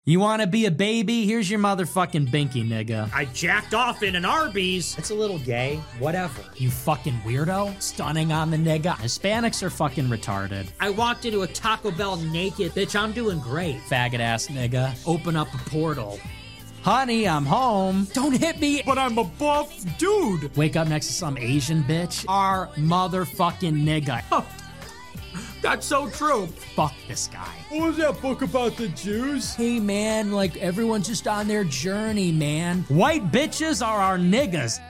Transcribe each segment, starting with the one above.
You want to be a baby? Here's your motherfucking binky, nigga. I jacked off in an Arby's. It's a little gay. Whatever. You fucking weirdo. Stunning on the nigga. Hispanics are fucking retarded. I walked into a Taco Bell naked. Bitch, I'm doing great. Faggot ass nigga. Open up a portal. Honey, I'm home. Don't hit me. But I'm a buff dude. Wake up next to some Asian bitch. Our motherfucking nigga. Oh, that's so true. Fuck this guy. What was that book about the Jews? Hey, man, like, everyone's just on their journey, man. White bitches are our niggas.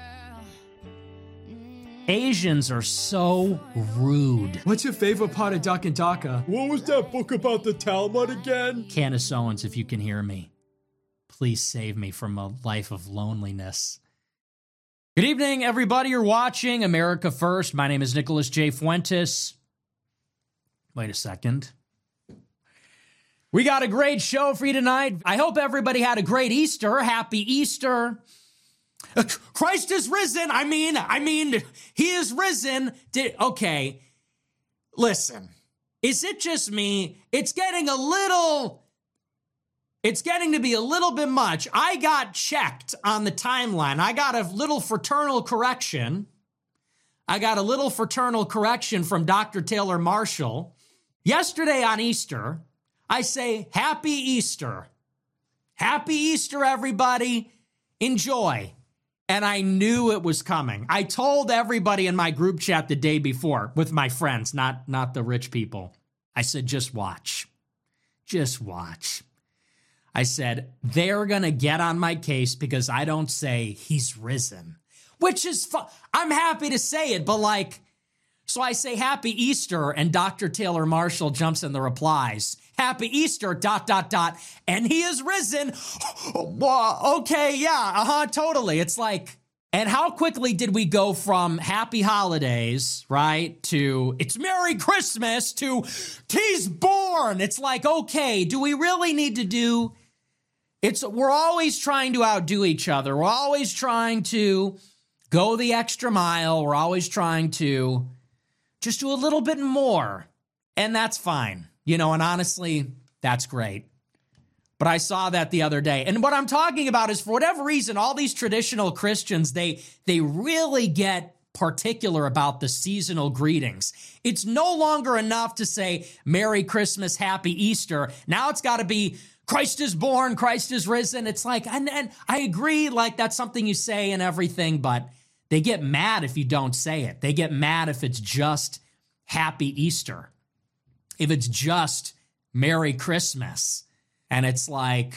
Asians are so rude. What's your favorite part of Duck and Daka? What was that book about the Talmud again? Candace Owens, if you can hear me, please save me from a life of loneliness. Good evening, everybody. You're watching America First. My name is Nicholas J. Fuentes. Wait a second. We got a great show for you tonight. I hope everybody had a great Easter. Happy Easter. Christ is risen. I mean, he is risen. Okay, listen. Is it just me? It's getting to be a little bit much. I got checked on the timeline. I got a little fraternal correction. From Dr. Taylor Marshall. Yesterday on Easter, I say, Happy Easter. Happy Easter, everybody. Enjoy. And I knew it was coming. I told everybody in my group chat the day before with my friends, not the rich people. I said, just watch. Just watch. I said, they're going to get on my case because I don't say he's risen, which is I'm happy to say it, but so I say Happy Easter, and Dr. Taylor Marshall jumps in the replies. Happy Easter, ... and he is risen. Okay, yeah, totally. It's and how quickly did we go from Happy Holidays, right, to it's Merry Christmas, to he's born. It's okay, do we really need to do... We're always trying to outdo each other. We're always trying to go the extra mile. We're always trying to just do a little bit more. And that's fine. And honestly, that's great. But I saw that the other day. And what I'm talking about is, for whatever reason, all these traditional Christians, they really get particular about the seasonal greetings. It's no longer enough to say Merry Christmas, Happy Easter. Now it's got to be Christ is born, Christ is risen. It's and I agree, that's something you say and everything, but they get mad if you don't say it. They get mad if it's just Happy Easter. If it's just Merry Christmas. And it's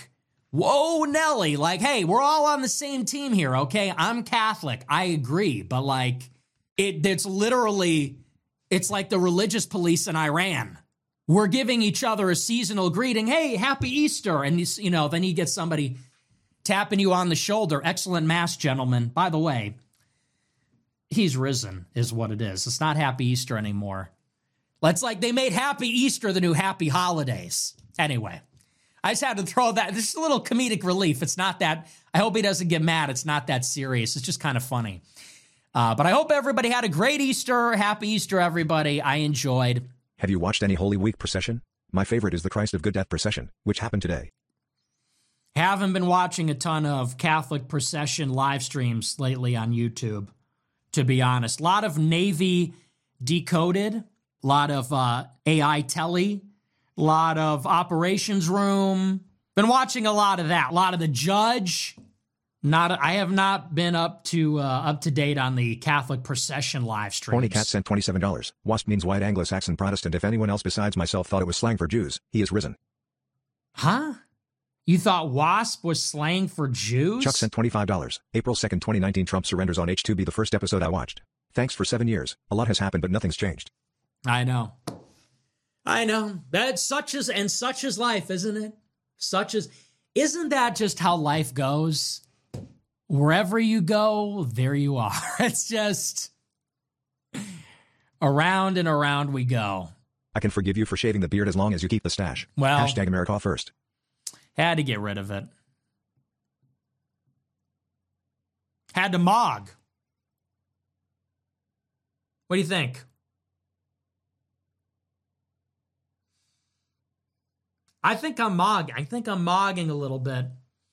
whoa, Nelly, hey, we're all on the same team here, okay? I'm Catholic, I agree, but it's literally, it's like the religious police in Iran. We're giving each other a seasonal greeting. Hey, Happy Easter. And, then you get somebody tapping you on the shoulder. Excellent mass, gentlemen. By the way, he's risen is what it is. It's not Happy Easter anymore. It's they made Happy Easter the new Happy Holidays. Anyway, I just had to throw that. This is a little comedic relief. It's not that. I hope he doesn't get mad. It's not that serious. It's just kind of funny. But I hope everybody had a great Easter. Happy Easter, everybody. I enjoyed. Have you watched any Holy Week procession? My favorite is the Christ of Good Death procession, which happened today. Haven't been watching a ton of Catholic procession live streams lately on YouTube, to be honest. A lot of Navy Decoded, a lot of AI Telly, a lot of Operations Room. Been watching a lot of that. A lot of The Judge. I have not been up to date on the Catholic procession live streams. Ponycat sent $27. WASP means white Anglo-Saxon Protestant. If anyone else besides myself thought it was slang for Jews, he is risen. Huh? You thought WASP was slang for Jews? Chuck sent $25. April 2nd, 2019. Trump surrenders on H2B, the first episode I watched. Thanks for 7 years. A lot has happened, but nothing's changed. I know. That's such is life, isn't it? Isn't that just how life goes? Wherever you go, there you are. It's just around and around we go. I can forgive you for shaving the beard as long as you keep the stash. Well, Hashtag America First. Had to get rid of it. Had to mog. What do you think? I think I'm mogging a little bit.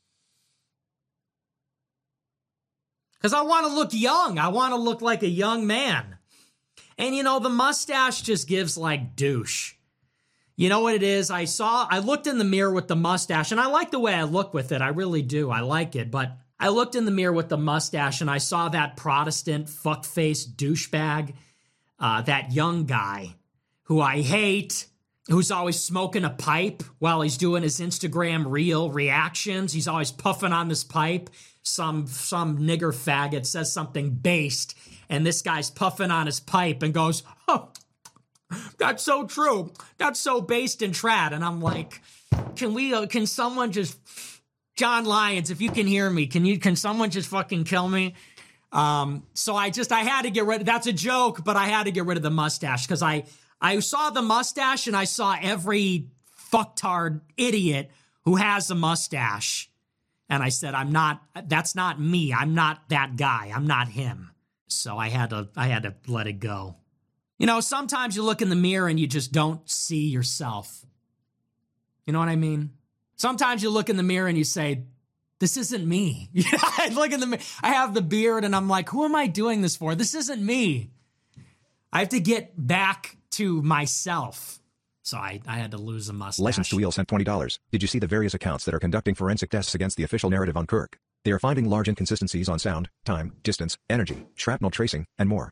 Because I want to look young. I want to look like a young man. And, the mustache just gives like douche. You know what it is? I looked in the mirror with the mustache, and I like the way I look with it. I really do. I like it. But I looked in the mirror with the mustache, and I saw that Protestant fuckface douchebag, that young guy who I hate, who's always smoking a pipe while he's doing his Instagram reel reactions. He's always puffing on this pipe. Some nigger faggot says something based, and this guy's puffing on his pipe and goes, "Oh, that's so true. That's so based and trad." And I'm like, can someone just, John Lyons, if you can hear me, can someone just fucking kill me? So I had to get rid of, that's a joke, but I had to get rid of the mustache because I saw the mustache and I saw every fucktard idiot who has a mustache. And I said, that's not me. I'm not that guy. I'm not him. So I had to let it go. Sometimes you look in the mirror and you just don't see yourself. You know what I mean? Sometimes you look in the mirror and you say, this isn't me. I look in the mirror, I have the beard and I'm like, who am I doing this for? This isn't me. I have to get back to myself. So I had to lose a mustache. License to Wheel sent $20. Did you see the various accounts that are conducting forensic tests against the official narrative on Kirk? They are finding large inconsistencies on sound, time, distance, energy, shrapnel tracing, and more.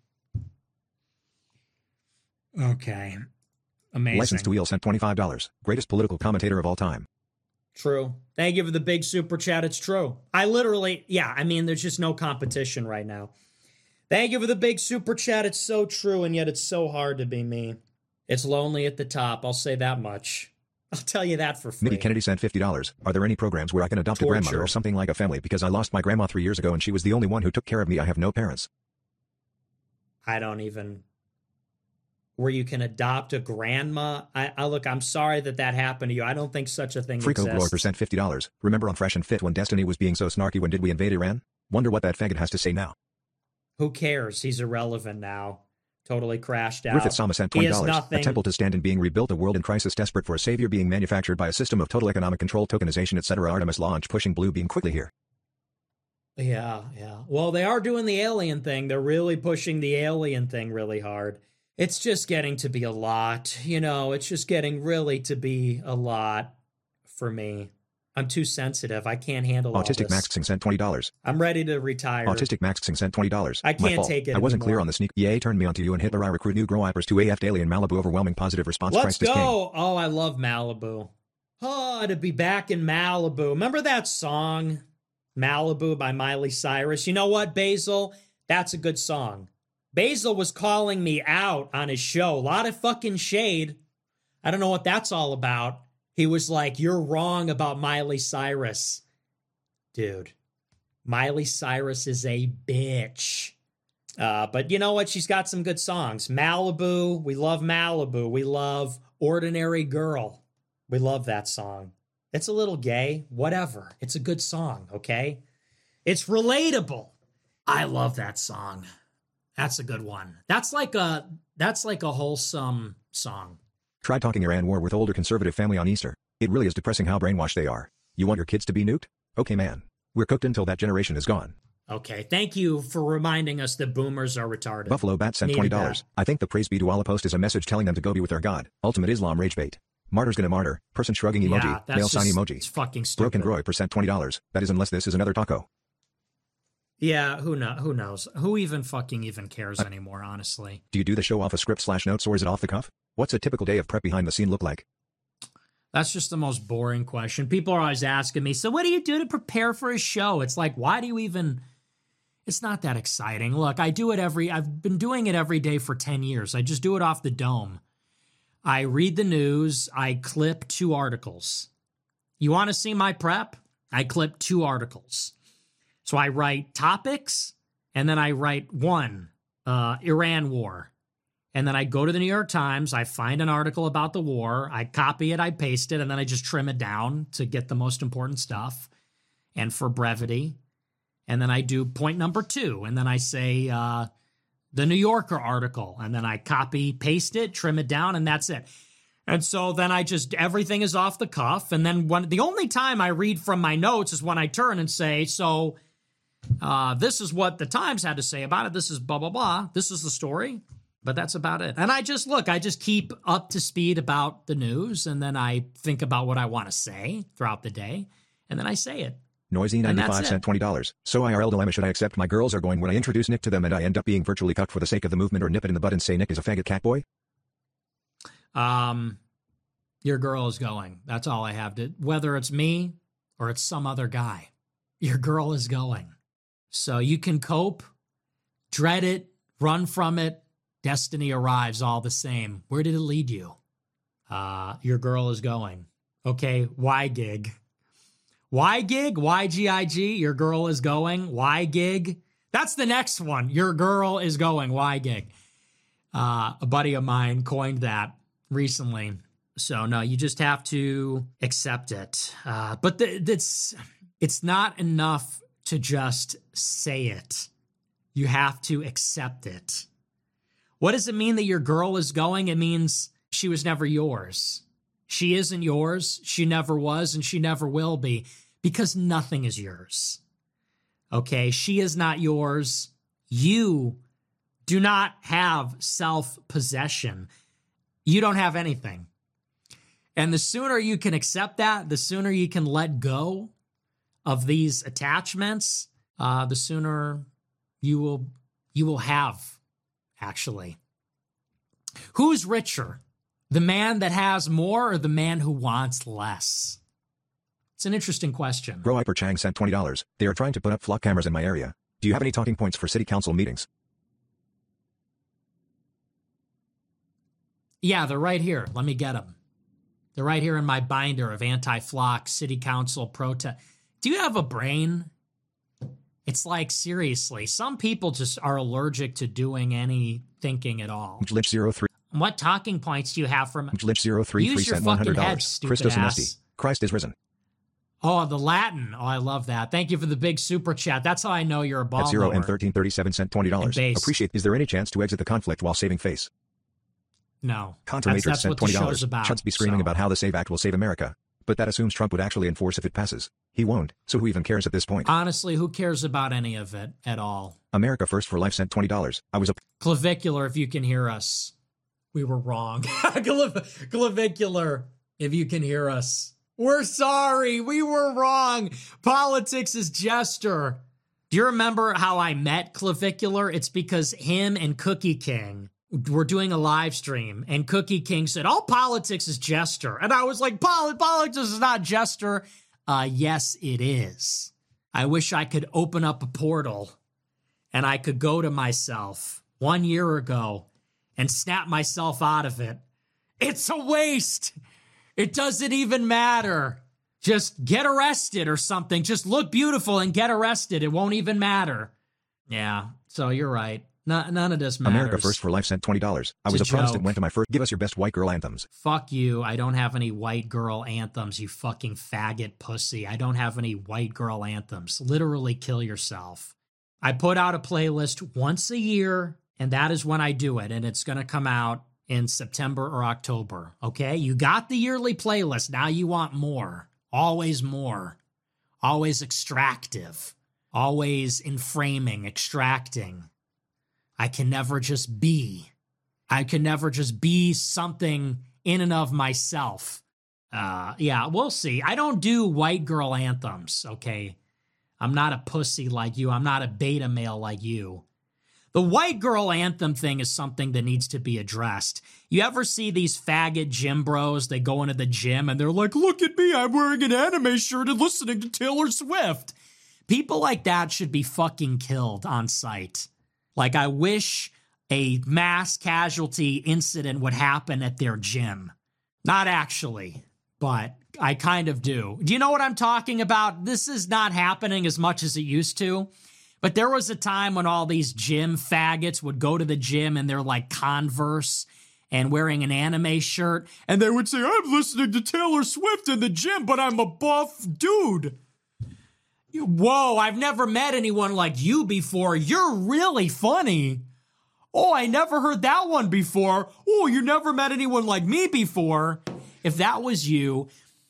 Okay. Amazing. License to Wheel sent $25. Greatest political commentator of all time. True. Thank you for the big super chat. It's true. There's just no competition right now. Thank you for the big super chat. It's so true, and yet it's so hard to be me. It's lonely at the top. I'll say that much. I'll tell you that for free. Mickey Kennedy sent $50. Are there any programs where I can adopt a grandmother or something like a family because I lost my grandma 3 years ago and she was the only one who took care of me. I have no parents. Where you can adopt a grandma. I'm sorry that happened to you. I don't think such a thing exists. Freako Glory sent $50. Remember on Fresh and Fit when Destiny was being so snarky when did we invade Iran? Wonder what that faggot has to say now. Who cares? He's irrelevant now. Totally crashed out. Griffith Sama sent $20. A temple to stand in being rebuilt, a world in crisis desperate for a savior being manufactured by a system of total economic control, tokenization, etc. Artemis launch pushing blue beam quickly here. Yeah. Well, they are doing the alien thing. They're really pushing the alien thing really hard. It's just getting to be a lot. It's just getting really to be a lot for me. I'm too sensitive. I can't handle all this. Autistic Max sent $20. I'm ready to retire. Autistic Max sent $20. I can't take it I wasn't anymore. clear on the sneak. EA turned me onto you and hit the I recruit new grow wipers to AF Daily in Malibu. Overwhelming positive response. Let's Christ is go. king. Oh, I love Malibu. Oh, to be back in Malibu. Remember that song, Malibu by Miley Cyrus? You know what, Basil? That's a good song. Basil was calling me out on his show. A lot of fucking shade. I don't know what that's all about. He was like, you're wrong about Miley Cyrus. Dude, Miley Cyrus is a bitch. But you know what? She's got some good songs. Malibu. We love Malibu. We love Ordinary Girl. We love that song. It's a little gay. Whatever. It's a good song, okay? It's relatable. I love that song. That's a good one. That's like a wholesome song. Try talking Iran war with older conservative family on Easter. It really is depressing how brainwashed they are. You want your kids to be nuked? Okay, man. We're cooked until that generation is gone. Okay, thank you for reminding us that boomers are retarded. Buffalo Bat sent $20. I think the praise be to Allah post is a message telling them to go be with their God. Ultimate Islam rage bait. Martyr's gonna martyr. Person shrugging emoji. Yeah, that's male sign emoji. It's fucking stupid. Broken Roy percent $20. That is unless this is another taco. Yeah, who knows? Who even cares anymore, honestly? Do you do the show off a script/notes or is it off the cuff? What's a typical day of prep behind the scene look like? That's just the most boring question. People are always asking me, so what do you do to prepare for a show? It's like, why do you even... It's not that exciting. Look, I've been doing it every day for 10 years. I just do it off the dome. I read the news. I clip 2 articles. You want to see my prep? I clip 2 articles. So I write topics, and then I write 1, Iran war. And then I go to the New York Times, I find an article about the war, I copy it, I paste it, and then I just trim it down to get the most important stuff and for brevity. And then I do point number 2, and then I say the New Yorker article, and then I copy, paste it, trim it down, and that's it. And so then everything is off the cuff. And then the only time I read from my notes is when I turn and say, so this is what the Times had to say about it. This is blah, blah, blah. This is the story. But that's about it. And I just keep up to speed about the news. And then I think about what I want to say throughout the day. And then I say it. Noisy 95 cent $20. So IRL dilemma, should I accept my girls are going when I introduce Nick to them and I end up being virtually cucked for the sake of the movement, or nip it in the bud and say Nick is a faggot cat boy? Your girl is going. That's all I have to, whether it's me or it's some other guy, your girl is going. So you can cope, dread it, run from it. Destiny arrives all the same. Where did it lead you? Your girl is going. Okay, Y gig. Y gig, YGIG, your girl is going. Y gig. That's the next one. Your girl is going. Y gig. A buddy of mine coined that recently. So no, you just have to accept it. But it's not enough to just say it. You have to accept it. What does it mean that your girl is going? It means she was never yours. She isn't yours. She never was, and she never will be, because nothing is yours. Okay? She is not yours. You do not have self-possession. You don't have anything. And the sooner you can accept that, the sooner you can let go of these attachments, the sooner you will have, actually. Who's richer? The man that has more or the man who wants less? It's an interesting question. Bro Hyper Chang sent $20. They are trying to put up flock cameras in my area. Do you have any talking points for city council meetings? Yeah, they're right here. Let me get them. They're right here in my binder of anti-flock city council protest. Do you have a brain? It's like, seriously, some people just are allergic to doing any thinking at all. Lynch 03. What talking points do you have from Lynch 03 Use your sent fucking $100. head, stupid Christos ass. Anesti. Christ is risen. Oh, the Latin. Oh, I love that. Thank you for the big super chat. That's how I know you're a ball At 0 knower. and 1337 sent $20. Appreciate. Is there any chance to exit the conflict while saving face? No. Contra Matrix sent $20. Chuds be screaming so. about how the SAVE Act will save America. But that assumes Trump would actually enforce if it passes. He won't, so who even cares at this point? Honestly, who cares about any of it at all? America First for Life sent $20. I was a Clavicular, if you can hear us. We were wrong. Clavicular, if you can hear us. We're sorry. We were wrong. Politics is jester. Do you remember how I met Clavicular? It's because him and Cookie King were doing a live stream, and Cookie King said, all politics is jester. And I was like, politics is not jester. Yes, it is. I wish I could open up a portal and I could go to myself 1 year ago and snap myself out of it. It's a waste. It doesn't even matter. Just get arrested or something. Just look beautiful and get arrested. It won't even matter. Yeah, so you're right. None of this matters. America First for Life sent $20. I was a Protestant, went to my first. Give us your best white girl anthems. Fuck you. I don't have any white girl anthems, you fucking faggot pussy. I don't have any white girl anthems. Literally kill yourself. I put out a playlist once a year, and that is when I do it, and it's going to come out in September or October, okay? You got the yearly playlist. Now you want more. Always more. Always extractive. Always inframing, extracting. I can never just be. I can never just be something in and of myself. Yeah, we'll see. I don't do white girl anthems, okay? I'm not a pussy like you. I'm not a beta male like you. The white girl anthem thing is something that needs to be addressed. You ever see these faggot gym bros? They go into the gym and they're like, look at me, I'm wearing an anime shirt and listening to Taylor Swift. People like that should be fucking killed on sight. Like, I wish a mass casualty incident would happen at their gym. Not actually, but I kind of do. Do you know what I'm talking about? This is not happening as much as it used to. But there was a time when all these gym faggots would go to the gym and they're like Converse and wearing an anime shirt. And they would say, I'm listening to Taylor Swift in the gym, but I'm a buff dude. Whoa, I've never met anyone like you before. You're really funny. Oh, I never heard that one before. Oh, you never met anyone like me before. If that was you,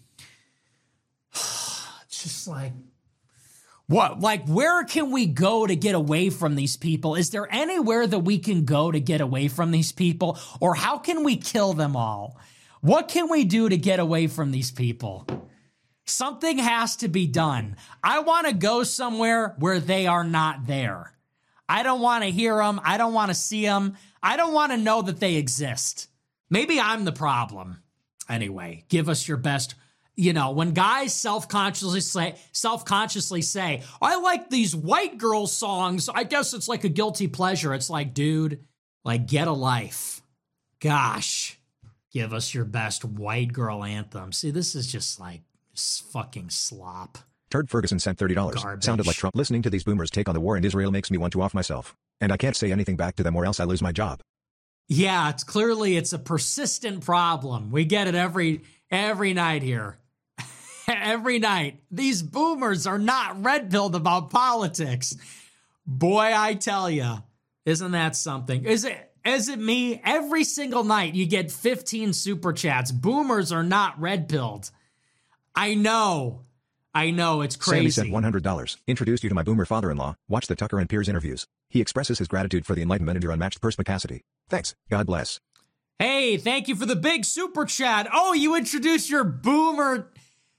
it's just like, what? Like, where can we go to get away from these people? Is there anywhere that we can go to get away from these people? Or how can we kill them all? What can we do to get away from these people? Something has to be done. I want to go somewhere where they are not there. I don't want to hear them. I don't want to see them. I don't want to know that they exist. Maybe I'm the problem. Anyway, give us your best. You know, when guys self-consciously say, I like these white girl songs, I guess it's like a guilty pleasure. It's like, dude, like, get a life. Gosh, give us your best white girl anthem. See, this is just like fucking slop. Turd Ferguson sent $30. Garbage. Sounded like Trump. Listening to these boomers take on the war in Israel makes me want to off myself. And I can't say anything back to them or else I lose my job. Yeah, it's a persistent problem. We get it every night here. Every night. These boomers are not red-pilled about politics. Boy, I tell ya, isn't that something? Is it me? Every single night you get 15 super chats. Boomers are not red-pilled. I know, it's crazy. Sammy sent $100. Introduced you to my boomer father-in-law. Watch the Tucker and Piers interviews. He expresses his gratitude for the enlightenment and your unmatched perspicacity. Thanks. God bless. Hey, thank you for the big super chat. Oh, you introduced your boomer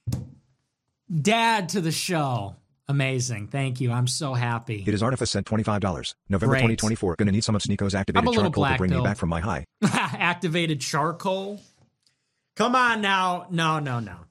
dad to the show. Amazing. Thank you. I'm so happy. It is Artifice sent $25. November Great. 2024. Gonna need some of Sneako's activated I'm a little charcoal to black bring me pill. back from my high. Activated charcoal? Come on now. No.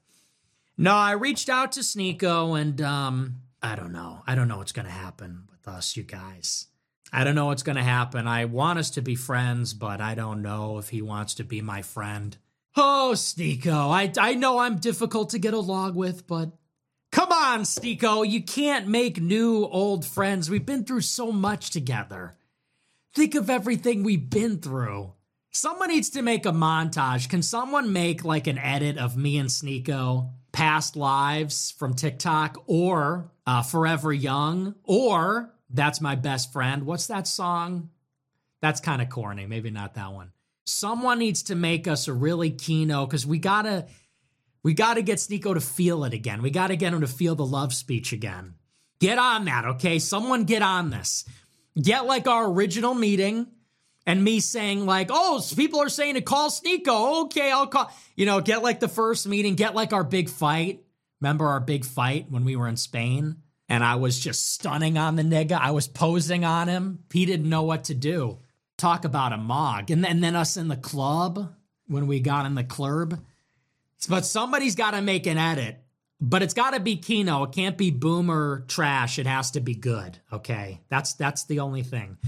No, I reached out to Sneako and I don't know. I don't know what's going to happen with us, you guys. I don't know what's going to happen. I want us to be friends, but I don't know if he wants to be my friend. Oh, Sneako, I know I'm difficult to get along with, but come on, Sneako, you can't make new old friends. We've been through so much together. Think of everything we've been through. Someone needs to make a montage. Can someone make like an edit of me and Sneako, past lives from TikTok, or Forever Young, or That's My Best Friend? What's that song? That's kind of corny. Maybe not that one. Someone needs to make us a really keynote because we gotta get Sneako to feel it again. We gotta get him to feel the love speech again. Get on that, okay? Someone get on this. Get like our original meeting and me saying like, oh, people are saying to call Sneako. Okay, I'll call. You know, get like the first meeting. Get like our big fight. Remember our big fight when we were in Spain? And I was just stunning on the nigga. I was posing on him. He didn't know what to do. Talk about a mog. And then us in the club, when we got in the club. But somebody's got to make an edit. But it's got to be Kino. It can't be boomer trash. It has to be good. Okay? That's the only thing.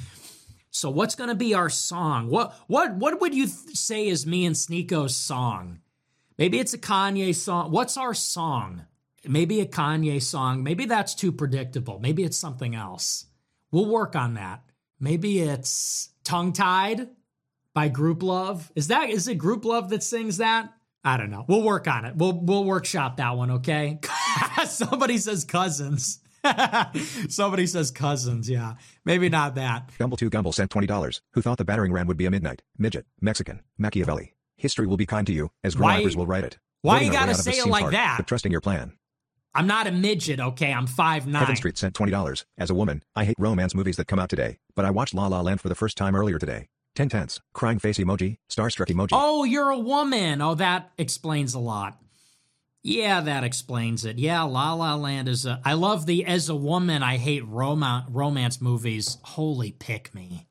So what's going to be our song? What would you say is me and Sneako's song? Maybe it's a Kanye song. What's our song? Maybe a Kanye song. Maybe that's too predictable. Maybe it's something else. We'll work on that. Maybe it's Tongue Tied by Group Love. Is it Group Love that sings that? I don't know. We'll work on it. We'll workshop that one, okay? Somebody says Cousins. Somebody says Cousins, yeah. Maybe not that. Gumble2Gumble sent $20. Who thought the battering ram would be a midnight, midget, Mexican, Machiavelli? History will be kind to you, as grammars will write it. Why Voting you our way gotta out of this say it seems like hard, that? But trusting your plan. I'm not a midget, okay? I'm 5'9". Heaven Street sent $20. As a woman, I hate romance movies that come out today, but I watched La La Land for the first time earlier today. 10 tenths, crying face emoji, starstruck emoji. Oh, you're a woman. Oh, that explains a lot. Yeah, that explains it. Yeah, La La Land is I love the as a woman, I hate romance movies. Holy pick me.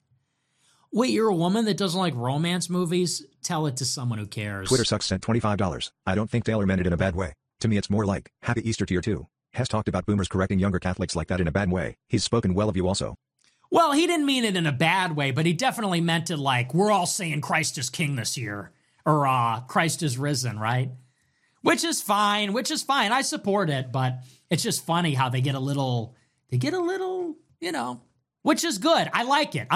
Wait, you're a woman that doesn't like romance movies? Tell it to someone who cares. Twitter Sucks sent $25. I don't think Taylor meant it in a bad way. To me it's more like, Happy Easter to you too. Has talked about boomers correcting younger Catholics like that in a bad way. He's spoken well of you also. Well, he didn't mean it in a bad way, but he definitely meant it like, we're all saying Christ is king this year. Or Christ is risen, right? Which is fine. I support it, but it's just funny how they get a little, you know, which is good. I like it.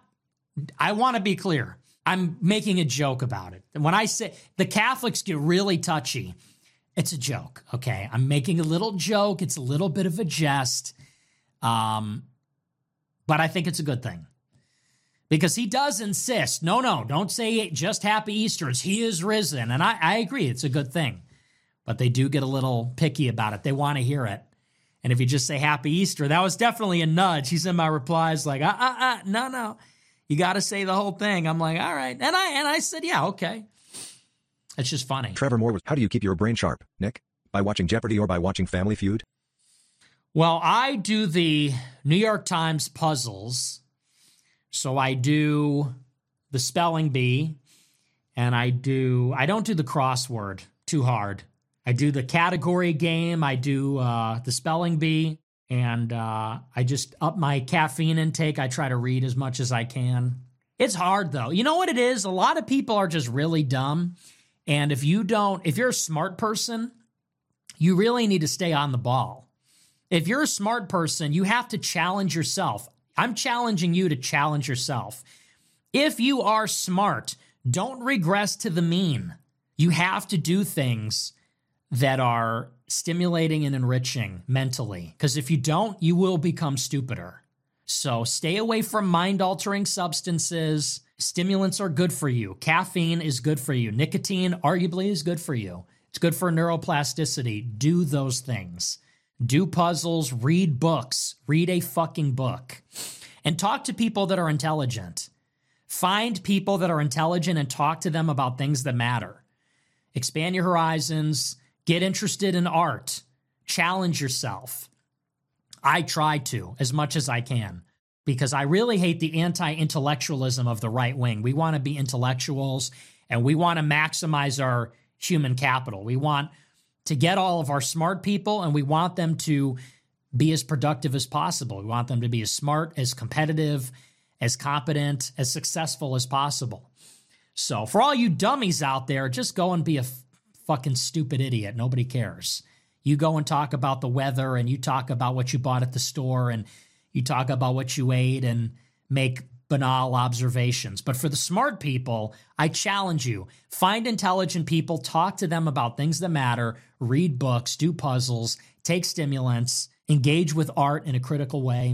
I want to be clear. I'm making a joke about it. And when I say the Catholics get really touchy, it's a joke, okay? I'm making a little joke. It's a little bit of a jest. But I think it's a good thing. Because he does insist, no, don't say just Happy Easter. It's He is risen. And I agree, it's a good thing. But they do get a little picky about it. They want to hear it. And if you just say Happy Easter, that was definitely a nudge. He's in my replies like, no. You got to say the whole thing. I'm like, all right. And I said, yeah, okay. It's just funny. Trevor Moore was, how do you keep your brain sharp, Nick? By watching Jeopardy or by watching Family Feud? Well, I do the New York Times puzzles. So I do the spelling bee, and I don't do the crossword too hard. I do the category game. I do the spelling bee, and I just up my caffeine intake. I try to read as much as I can. It's hard, though. You know what it is? A lot of people are just really dumb. And if you're a smart person, you really need to stay on the ball. If you're a smart person, you have to challenge yourself. I'm challenging you to challenge yourself. If you are smart, don't regress to the mean. You have to do things that are stimulating and enriching mentally. Because if you don't, you will become stupider. So stay away from mind-altering substances. Stimulants are good for you. Caffeine is good for you. Nicotine arguably is good for you. It's good for neuroplasticity. Do those things. Do puzzles, read books, read a fucking book, and talk to people that are intelligent. Find people that are intelligent and talk to them about things that matter. Expand your horizons, get interested in art, challenge yourself. I try to as much as I can because I really hate the anti-intellectualism of the right wing. We want to be intellectuals and we want to maximize our human capital. We want to get all of our smart people, and we want them to be as productive as possible. We want them to be as smart, as competitive, as competent, as successful as possible. So for all you dummies out there, just go and be a fucking stupid idiot. Nobody cares. You go and talk about the weather, and you talk about what you bought at the store, and you talk about what you ate and make banal observations. But for the smart people, I challenge you. Find intelligent people, talk to them about things that matter, read books, do puzzles, take stimulants, engage with art in a critical way.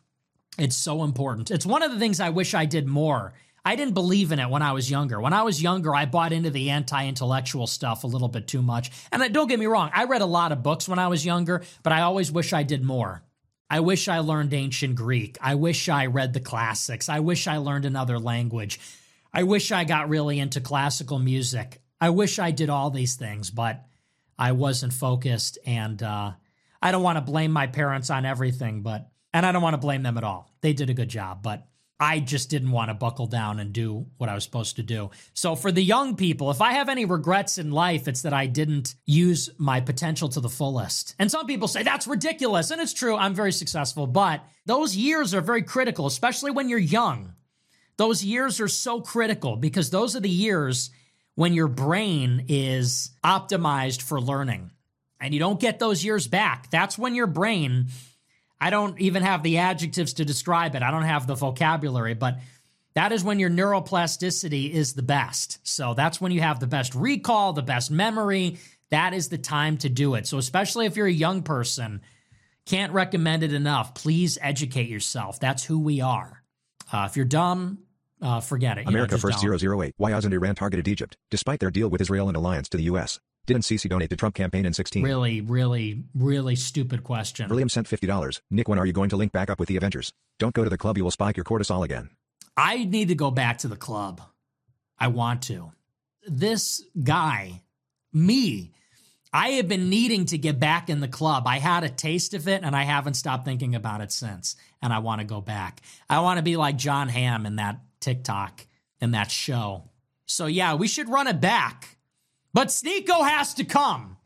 It's so important. It's one of the things I wish I did more. I didn't believe in it when I was younger. When I was younger, I bought into the anti-intellectual stuff a little bit too much. And don't get me wrong, I read a lot of books when I was younger, but I always wish I did more. I wish I learned ancient Greek. I wish I read the classics. I wish I learned another language. I wish I got really into classical music. I wish I did all these things, but I wasn't focused, and I don't want to blame my parents on everything, and I don't want to blame them at all. They did a good job, but I just didn't want to buckle down and do what I was supposed to do. So for the young people, if I have any regrets in life, it's that I didn't use my potential to the fullest. And some people say that's ridiculous, and it's true. I'm very successful, but those years are very critical, especially when you're young. Those years are so critical because those are the years when your brain is optimized for learning, and you don't get those years back. That's when your brain, I don't even have the adjectives to describe it. I don't have the vocabulary, but that is when your neuroplasticity is the best. So that's when you have the best recall, the best memory. That is the time to do it. So especially if you're a young person, can't recommend it enough. Please educate yourself. That's who we are. If you're dumb, forget it. America First don't. 008. Why hasn't Iran targeted Egypt, despite their deal with Israel and alliance to the U.S.? Didn't Sisi donate to Trump campaign in 16? Really, really, really stupid question. William sent $50. Nick, when are you going to link back up with the Avengers? Don't go to the club, you will spike your cortisol again. I need to go back to the club. I want to. This guy, me, I have been needing to get back in the club. I had a taste of it, and I haven't stopped thinking about it since, and I want to go back. I want to be like John Hamm in that TikTok, in that show. So yeah, we should run it back. But Sneeko has to come.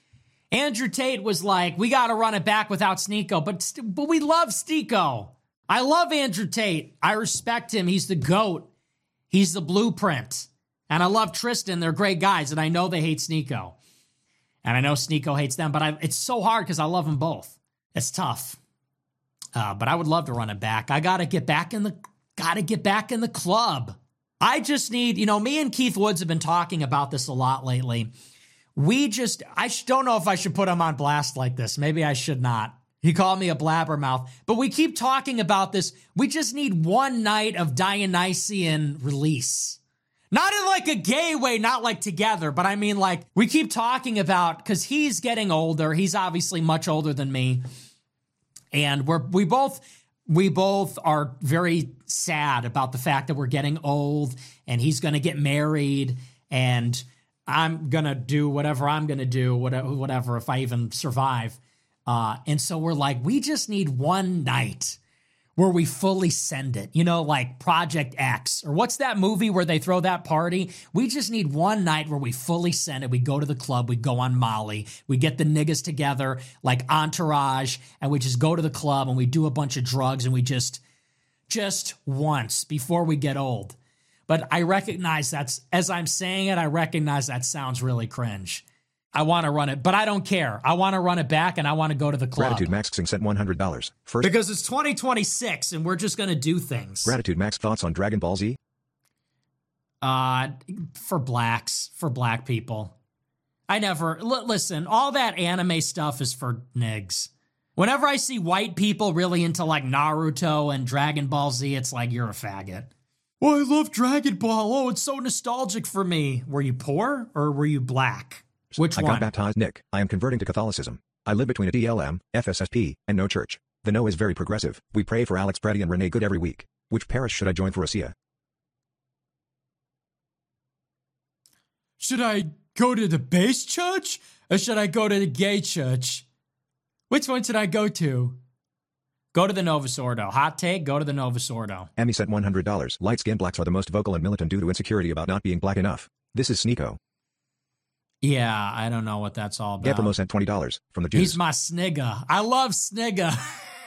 Andrew Tate was like, we got to run it back without Sneeko. But we love Sneeko. I love Andrew Tate. I respect him. He's the GOAT. He's the blueprint. And I love Tristan. They're great guys. And I know they hate Sneeko. And I know Sneeko hates them. But it's so hard because I love them both. It's tough. But I would love to run it back. I got to get back in the club. I just need, me and Keith Woods have been talking about this a lot lately. I don't know if I should put him on blast like this. Maybe I should not. He called me a blabbermouth. But we keep talking about this. We just need one night of Dionysian release. Not in like a gay way, not like together, but I mean like we keep talking about, because he's getting older. He's obviously much older than me. And we both are very sad about the fact that we're getting old and he's going to get married and I'm going to do whatever I'm going to do, whatever, if I even survive. And so we're like, we just need one night where we fully send it, like Project X, or what's that movie where they throw that party? We just need one night where we fully send it. We go to the club, we go on Molly, we get the niggas together like Entourage, and we just go to the club and we do a bunch of drugs and we just once before we get old. But I recognize as I'm saying it, I recognize that sounds really cringe. I want to run it, but I don't care. I want to run it back and I want to go to the club. Gratitude Max sent $100. First, because it's 2026 and we're just going to do things. Gratitude Max, thoughts on Dragon Ball Z? For black people. I never, listen, all that anime stuff is for nigs. Whenever I see white people really into like Naruto and Dragon Ball Z, it's like, you're a faggot. Oh, I love Dragon Ball. Oh, it's so nostalgic for me. Were you poor or were you black? Which one? I got baptized, Nick. I am converting to Catholicism. I live between a DLM, FSSP, and no church. The no is very progressive. We pray for Alex Preddy and Renee Good every week. Which parish should I join for ASEA? Should I go to the base church or should I go to the gay church? Which one should I go to? Go to the Novus Ordo. Hot take, go to the Novus Ordo. Emmy sent $100. Light-skinned blacks are the most vocal and militant due to insecurity about not being black enough. This is Sneeko. Yeah, I don't know what that's all about. Gaprimo sent $20 from the Jews. He's my snigga. I love snigga.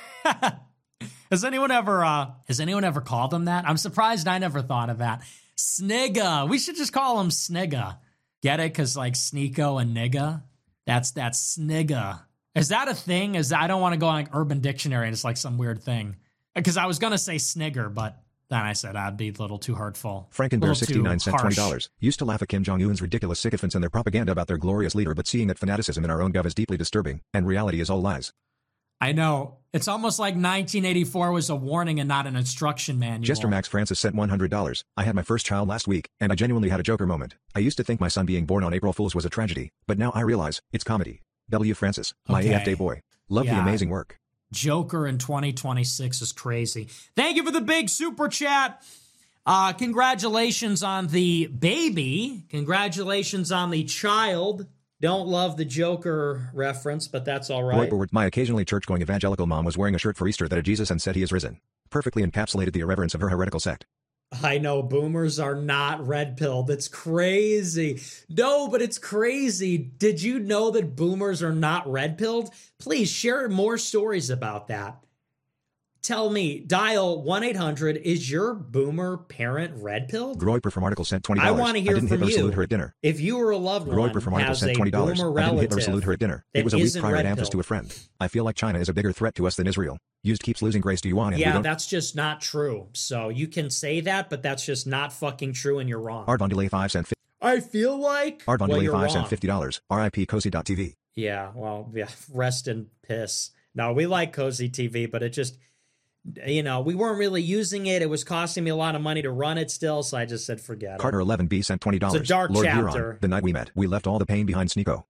Has anyone ever called him that? I'm surprised I never thought of that. Snigga. We should just call him Snigga. Get it? Because like Sneeko and nigga. That's snigga. Is that a thing? I don't want to go on like Urban Dictionary and it's like some weird thing. Because I was going to say snigger, but then I said I'd be a little too hurtful. Frankenbear69 sent $20. Used to laugh at Kim Jong-un's ridiculous sycophants and their propaganda about their glorious leader, but seeing that fanaticism in our own gov is deeply disturbing, and reality is all lies. I know. It's almost like 1984 was a warning and not an instruction manual. Jester Max Francis sent $100. I had my first child last week, and I genuinely had a Joker moment. I used to think my son being born on April Fool's was a tragedy, but now I realize it's comedy. W. Francis, my AF Day boy. Love the amazing work. Joker in 2026 is crazy. Thank you for the big super chat. Congratulations on the baby. Congratulations on the child. Don't love the Joker reference, but that's all right. My occasionally church-going evangelical mom was wearing a shirt for Easter that had Jesus and said he is risen. Perfectly encapsulated the irreverence of her heretical sect. I know, boomers are not red-pilled. It's crazy. No, but it's crazy. Did you know that boomers are not red-pilled? Please share more stories about that. Tell me, dial 1-800, is your boomer parent red-pilled? Groiper from Article sent $20. I want to hear from you. I didn't hit or salute her at dinner. If you were a loved one Groiper from Article has sent a $20. boomer relative, I didn't hit or salute her at dinner. It was a week prior at Amphis to a friend. I feel like China is a bigger threat to us than Israel. Used keeps losing grace to Yuan. And yeah, that's just not true. So you can say that, but that's just not fucking true and you're wrong. Ardvon Delay 5 sent $50. I feel like Ardvon Delay 5 sent $50. RIP Cozy.tv. Yeah, well, yeah, rest in piss. No, we like Cozy TV, but it just, we weren't really using it. It was costing me a lot of money to run it still, so I just said forget it. Carter 11B sent $20. It's a dark Lord chapter. Huron, the night we met, we left all the pain behind. Sneeko.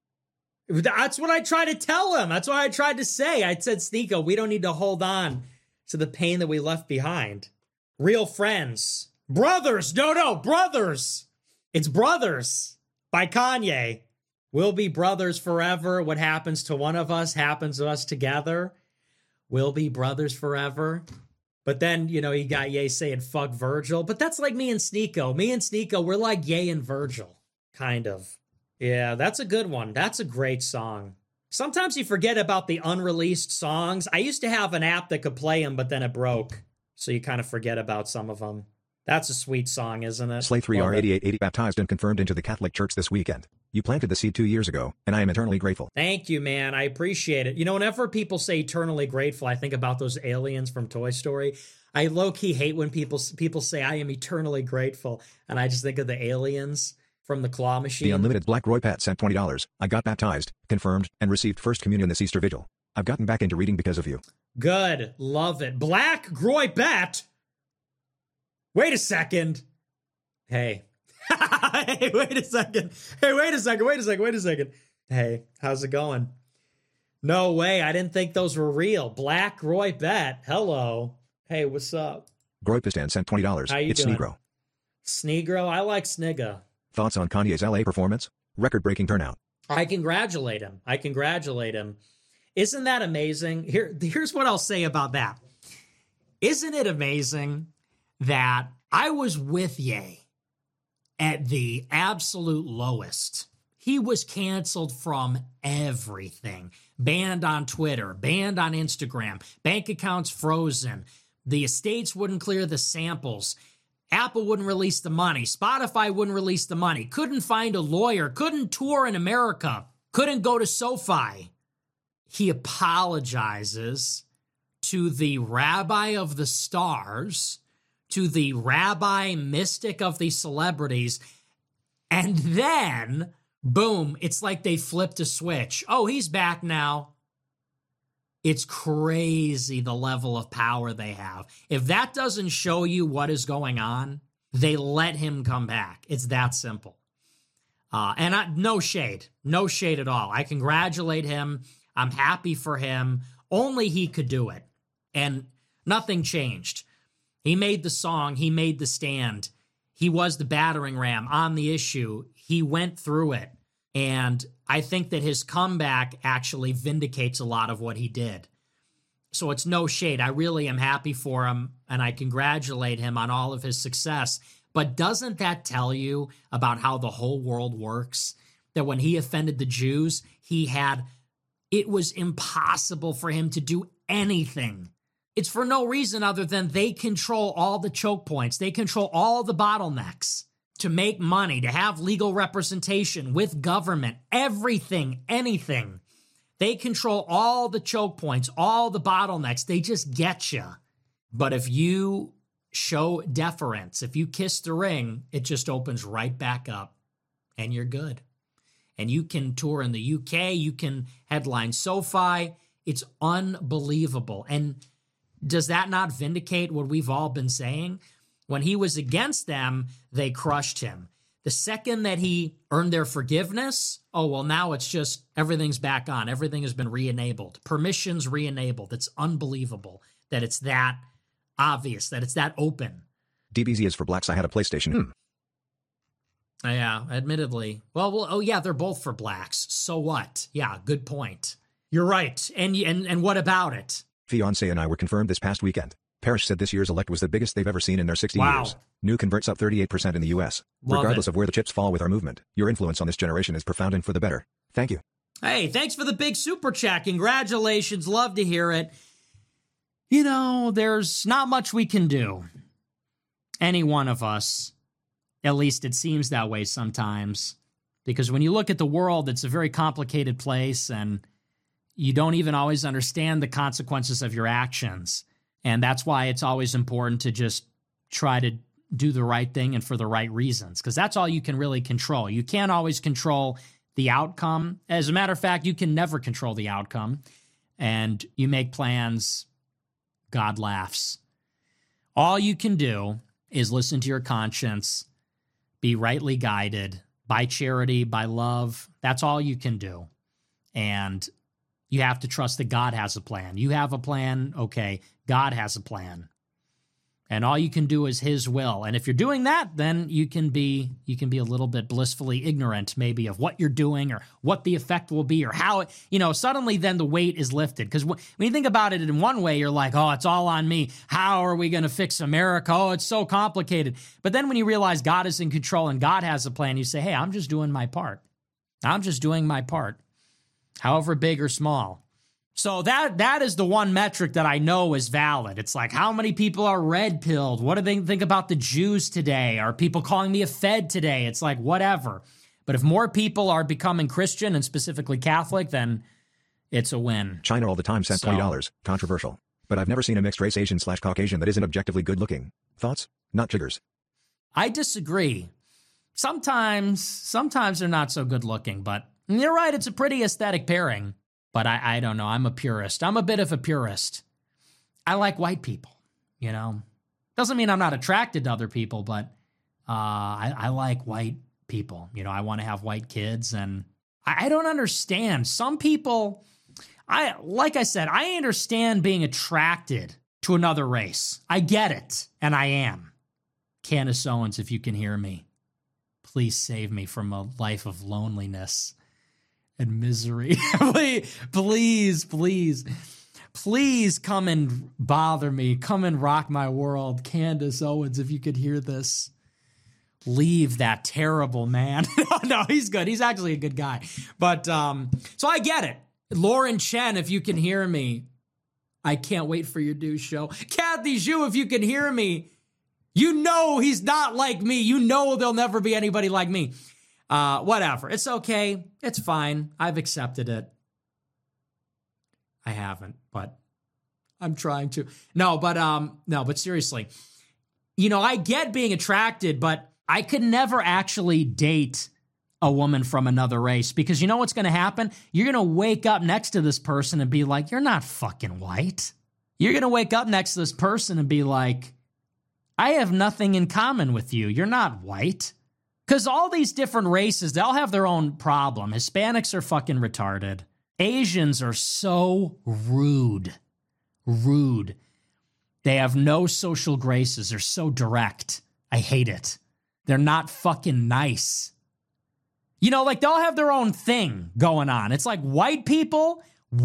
That's what I tried to tell him. That's what I tried to say. I said, Sneeko, we don't need to hold on to the pain that we left behind. Real friends. Brothers. No, brothers. It's Brothers by Kanye. We'll be brothers forever. What happens to one of us happens to us together. We'll be brothers forever. But then, you got Ye saying fuck Virgil. But that's like me and Sneeko. Me and Sneeko, we're like Ye and Virgil. Kind of. Yeah, that's a good one. That's a great song. Sometimes you forget about the unreleased songs. I used to have an app that could play them, but then it broke. So you kind of forget about some of them. That's a sweet song, isn't it? Slay3R8880 baptized and confirmed into the Catholic Church this weekend. You planted the seed 2 years ago, and I am eternally grateful. Thank you, man. I appreciate it. Whenever people say eternally grateful, I think about those aliens from Toy Story. I low-key hate when people say I am eternally grateful, and I just think of the aliens from the claw machine. The Unlimited Black Roy Pat sent $20. I got baptized, confirmed, and received First Communion this Easter Vigil. I've gotten back into reading because of you. Good. Love it. Black Groy Bet. Wait a second. Hey. Hey, wait a second. Hey, how's it going? No way. I didn't think those were real. Black Roy Bet. Hello. Hey, what's up? Groypistan sent $20. How you It's doing? Negro. Snegro? I like Snigga. Thoughts on Kanye's LA performance? Record-breaking turnout. I congratulate him. Isn't that amazing? Here's what I'll say about that. Isn't it amazing that I was with Ye at the absolute lowest? He was canceled from everything. Banned on Twitter, banned on Instagram, bank accounts frozen. The estates wouldn't clear the samples. Apple wouldn't release the money. Spotify wouldn't release the money. Couldn't find a lawyer. Couldn't tour in America. Couldn't go to SoFi. He apologizes to the rabbi of the stars, to the rabbi mystic of the celebrities, and then, boom, it's like they flipped a switch. Oh, he's back now. It's crazy the level of power they have. If that doesn't show you what is going on, they let him come back. It's that simple. No shade at all. I congratulate him. I'm happy for him. Only he could do it. And nothing changed. He made the song. He made the stand. He was the battering ram on the issue. He went through it. And I think that his comeback actually vindicates a lot of what he did. So it's no shade. I really am happy for him, and I congratulate him on all of his success. But doesn't that tell you about how the whole world works? That when he offended the Jews, it was impossible for him to do anything. It's for no reason other than they control all the choke points. They control all the bottlenecks to make money, to have legal representation with government, everything, anything. They control all the choke points, all the bottlenecks. They just get you. But if you show deference, if you kiss the ring, it just opens right back up and you're good. And you can tour in the UK. You can headline SoFi. It's unbelievable. And does that not vindicate what we've all been saying? When he was against them, they crushed him. The second that he earned their forgiveness, now it's just everything's back on. Everything has been re-enabled. Permissions re-enabled. It's unbelievable that it's that obvious, that it's that open. DBZ is for blacks. I had a PlayStation. Yeah, admittedly. Well, they're both for blacks. So what? Yeah, good point. You're right. And what about it? Fiancé and I were confirmed this past weekend. Parrish said this year's elect was the biggest they've ever seen in their 60 Wow. years. New converts up 38% in the U.S. Love Regardless it. of where the chips fall with our movement, your influence on this generation is profound and for the better. Thank you. Hey, thanks for the big super chat. Congratulations. Love to hear it. You know, there's not much we can do. Any one of us. At least it seems that way sometimes. Because when you look at the world, it's a very complicated place and you don't even always understand the consequences of your actions. And that's why it's always important to just try to do the right thing and for the right reasons, because that's all you can really control. You can't always control the outcome. As a matter of fact, you can never control the outcome. And you make plans, God laughs. All you can do is listen to your conscience, be rightly guided by charity, by love. That's all you can do. And you have to trust that God has a plan. You have a plan, okay, God has a plan. And all you can do is his will. And if you're doing that, then you can be a little bit blissfully ignorant maybe of what you're doing or what the effect will be or how, suddenly then the weight is lifted. Because when you think about it in one way, you're like, oh, it's all on me. How are we going to fix America? Oh, it's so complicated. But then when you realize God is in control and God has a plan, you say, hey, I'm just doing my part. I'm just doing my part, however big or small. So that is the one metric that I know is valid. It's like, how many people are red-pilled? What do they think about the Jews today? Are people calling me a Fed today? It's like, whatever. But if more people are becoming Christian and specifically Catholic, then it's a win. China all the time sent $20. Controversial. But I've never seen a mixed race Asian/Caucasian that isn't objectively good looking. Thoughts? Not jiggers. I disagree. Sometimes they're not so good looking, but you're right, it's a pretty aesthetic pairing. But I don't know. I'm a purist. I'm a bit of a purist. I like white people, you know. Doesn't mean I'm not attracted to other people, but I like white people. You know, I want to have white kids, and I don't understand. Some people, like I said, I understand being attracted to another race. I get it, and I am. Candace Owens, if you can hear me, please save me from a life of loneliness and misery. Please come and bother me. Come and rock my world. Candace Owens, if you could hear this, leave that terrible man. No, he's good. He's actually a good guy. But so I get it. Lauren Chen, if you can hear me, I can't wait for your new show. Kathy Zhu, if you can hear me, you know he's not like me. You know there'll never be anybody like me. Whatever. It's okay. It's fine. I've accepted it. I haven't, but I'm trying to. No, but seriously, you know, I get being attracted, but I could never actually date a woman from another race, because you know what's going to happen? You're going to wake up next to this person and be like, you're not fucking white. You're going to wake up next to this person and be like, I have nothing in common with you. You're not white. Because all these different races, they all have their own problem. Hispanics are fucking retarded. Asians are so rude. They have no social graces. They're so direct. I hate it. They're not fucking nice. You know, like, they'll have their own thing going on. It's like white people,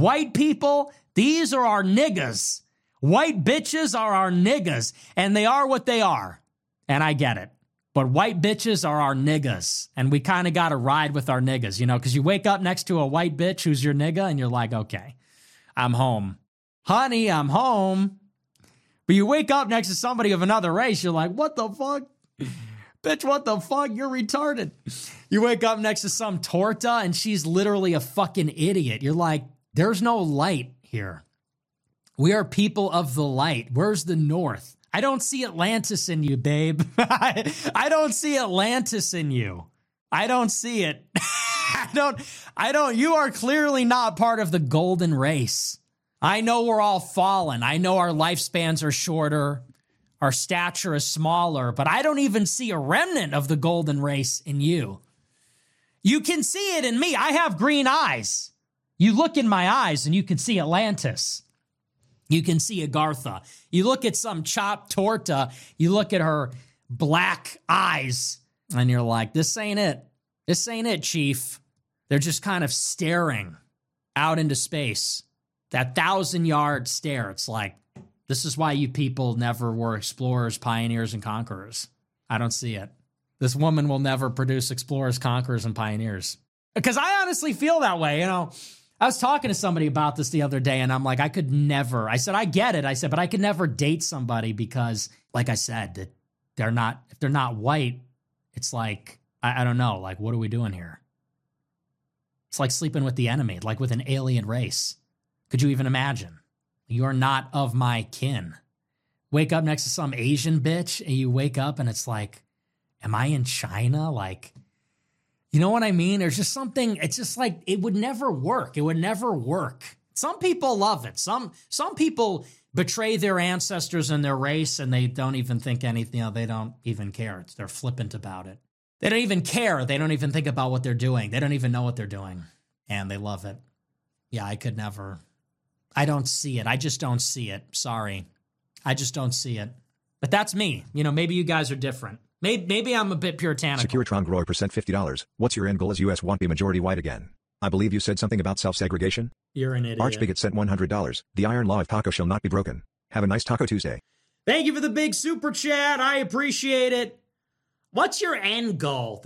these are our niggas. White bitches are our niggas, and they are what they are. And I get it. But white bitches are our niggas, and we kind of got to ride with our niggas, you know, because you wake up next to a white bitch who's your nigga, and you're like, okay, I'm home. Honey, I'm home. But you wake up next to somebody of another race, you're like, what the fuck? Bitch, what the fuck? You're retarded. You wake up next to some torta, and she's literally a fucking idiot. You're like, there's no light here. We are people of the light. Where's the north? I don't see Atlantis in you, babe. I don't see Atlantis in you. I don't see it. I don't. You are clearly not part of the golden race. I know we're all fallen. I know our lifespans are shorter. Our stature is smaller, but I don't even see a remnant of the golden race in you. You can see it in me. I have green eyes. You look in my eyes and you can see Atlantis. You can see Agartha. You look at some chopped torta, you look at her black eyes, and you're like, this ain't it. This ain't it, Chief. They're just kind of staring out into space. That 1,000-yard stare. It's like, this is why you people never were explorers, pioneers, and conquerors. I don't see it. This woman will never produce explorers, conquerors, and pioneers. Because I honestly feel that way, you know. I was talking to somebody about this the other day, and I'm like, I could never. I said, I get it. I said, but I could never date somebody because, like I said, that if they're not white, it's like, I don't know, like, what are we doing here? It's like sleeping with the enemy, like with an alien race. Could you even imagine? You're not of my kin. Wake up next to some Asian bitch, and you wake up and it's like, am I in China? Like, you know what I mean? There's just something, it's just like, it would never work. It would never work. Some people love it. Some people betray their ancestors and their race, and they don't even think anything, you know, they don't even care. They're flippant about it. They don't even care. They don't even think about what they're doing. They don't even know what they're doing, and they love it. Yeah, I could never. I don't see it. I just don't see it. Sorry. I just don't see it. But that's me. You know, maybe you guys are different. Maybe I'm a bit puritanical. Securitron Grower percent $50. What's your end goal as U.S. won't be majority white again? I believe you said something about self-segregation? You're an idiot. Archbigot sent $100. The iron law of taco shall not be broken. Have a nice Taco Tuesday. Thank you for the big super chat. I appreciate it. What's your end goal?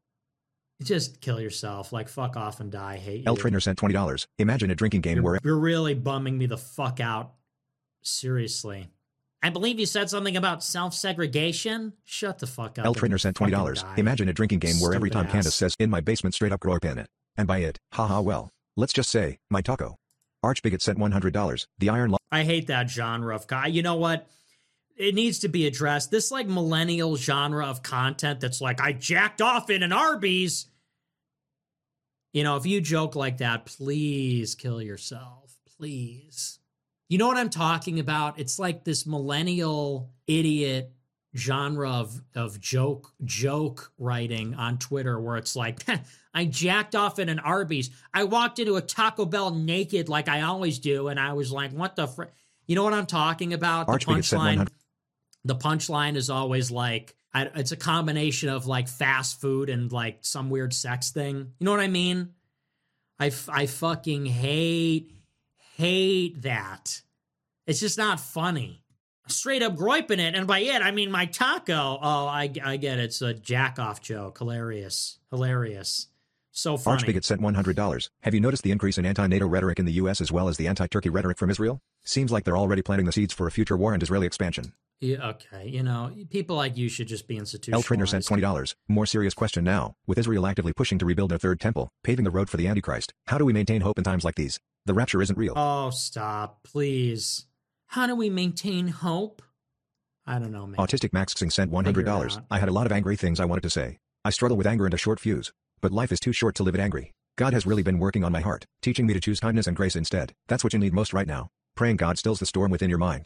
Just kill yourself. Like, fuck off and die. I hate you. L Trainer sent $20. Imagine a drinking game where... You're really bumming me the fuck out. Seriously. I believe you said something about self-segregation. Shut the fuck up. L Trainer sent $20. Imagine a drinking game where every time Candace says, in my basement, straight up grower pin it. And by it, haha, well, let's just say, my taco. Archbigot sent $100. The iron law... I hate that genre of guy. You know what? It needs to be addressed. This like millennial genre of content that's like, I jacked off in an Arby's. You know, if you joke like that, please kill yourself. Please. You know what I'm talking about? It's like this millennial idiot genre of joke writing on Twitter where it's like, I jacked off at an Arby's. I walked into a Taco Bell naked like I always do, and I was like, what the frick? You know what I'm talking about? The punchline is always like, it's a combination of like fast food and like some weird sex thing. You know what I mean? I fucking hate that. It's just not funny. Straight up groiping it, and by it, I mean my taco. Oh, I get it. It's a jack-off joke. Hilarious. So funny. Archbigot sent $100. Have you noticed the increase in anti-NATO rhetoric in the U.S. as well as the anti-Turkey rhetoric from Israel? Seems like they're already planting the seeds for a future war and Israeli expansion. Yeah, okay. You know, people like you should just be institutionalized. L Trainer sent $20. More serious question now. With Israel actively pushing to rebuild a third temple, paving the road for the Antichrist, how do we maintain hope in times like these? The rapture isn't real. Oh, stop, please. How do we maintain hope? I don't know, man. Autistic Max sent $100. I had a lot of angry things I wanted to say. I struggle with anger and a short fuse. But life is too short to live it angry. God has really been working on my heart, teaching me to choose kindness and grace instead. That's what you need most right now. Praying God stills the storm within your mind.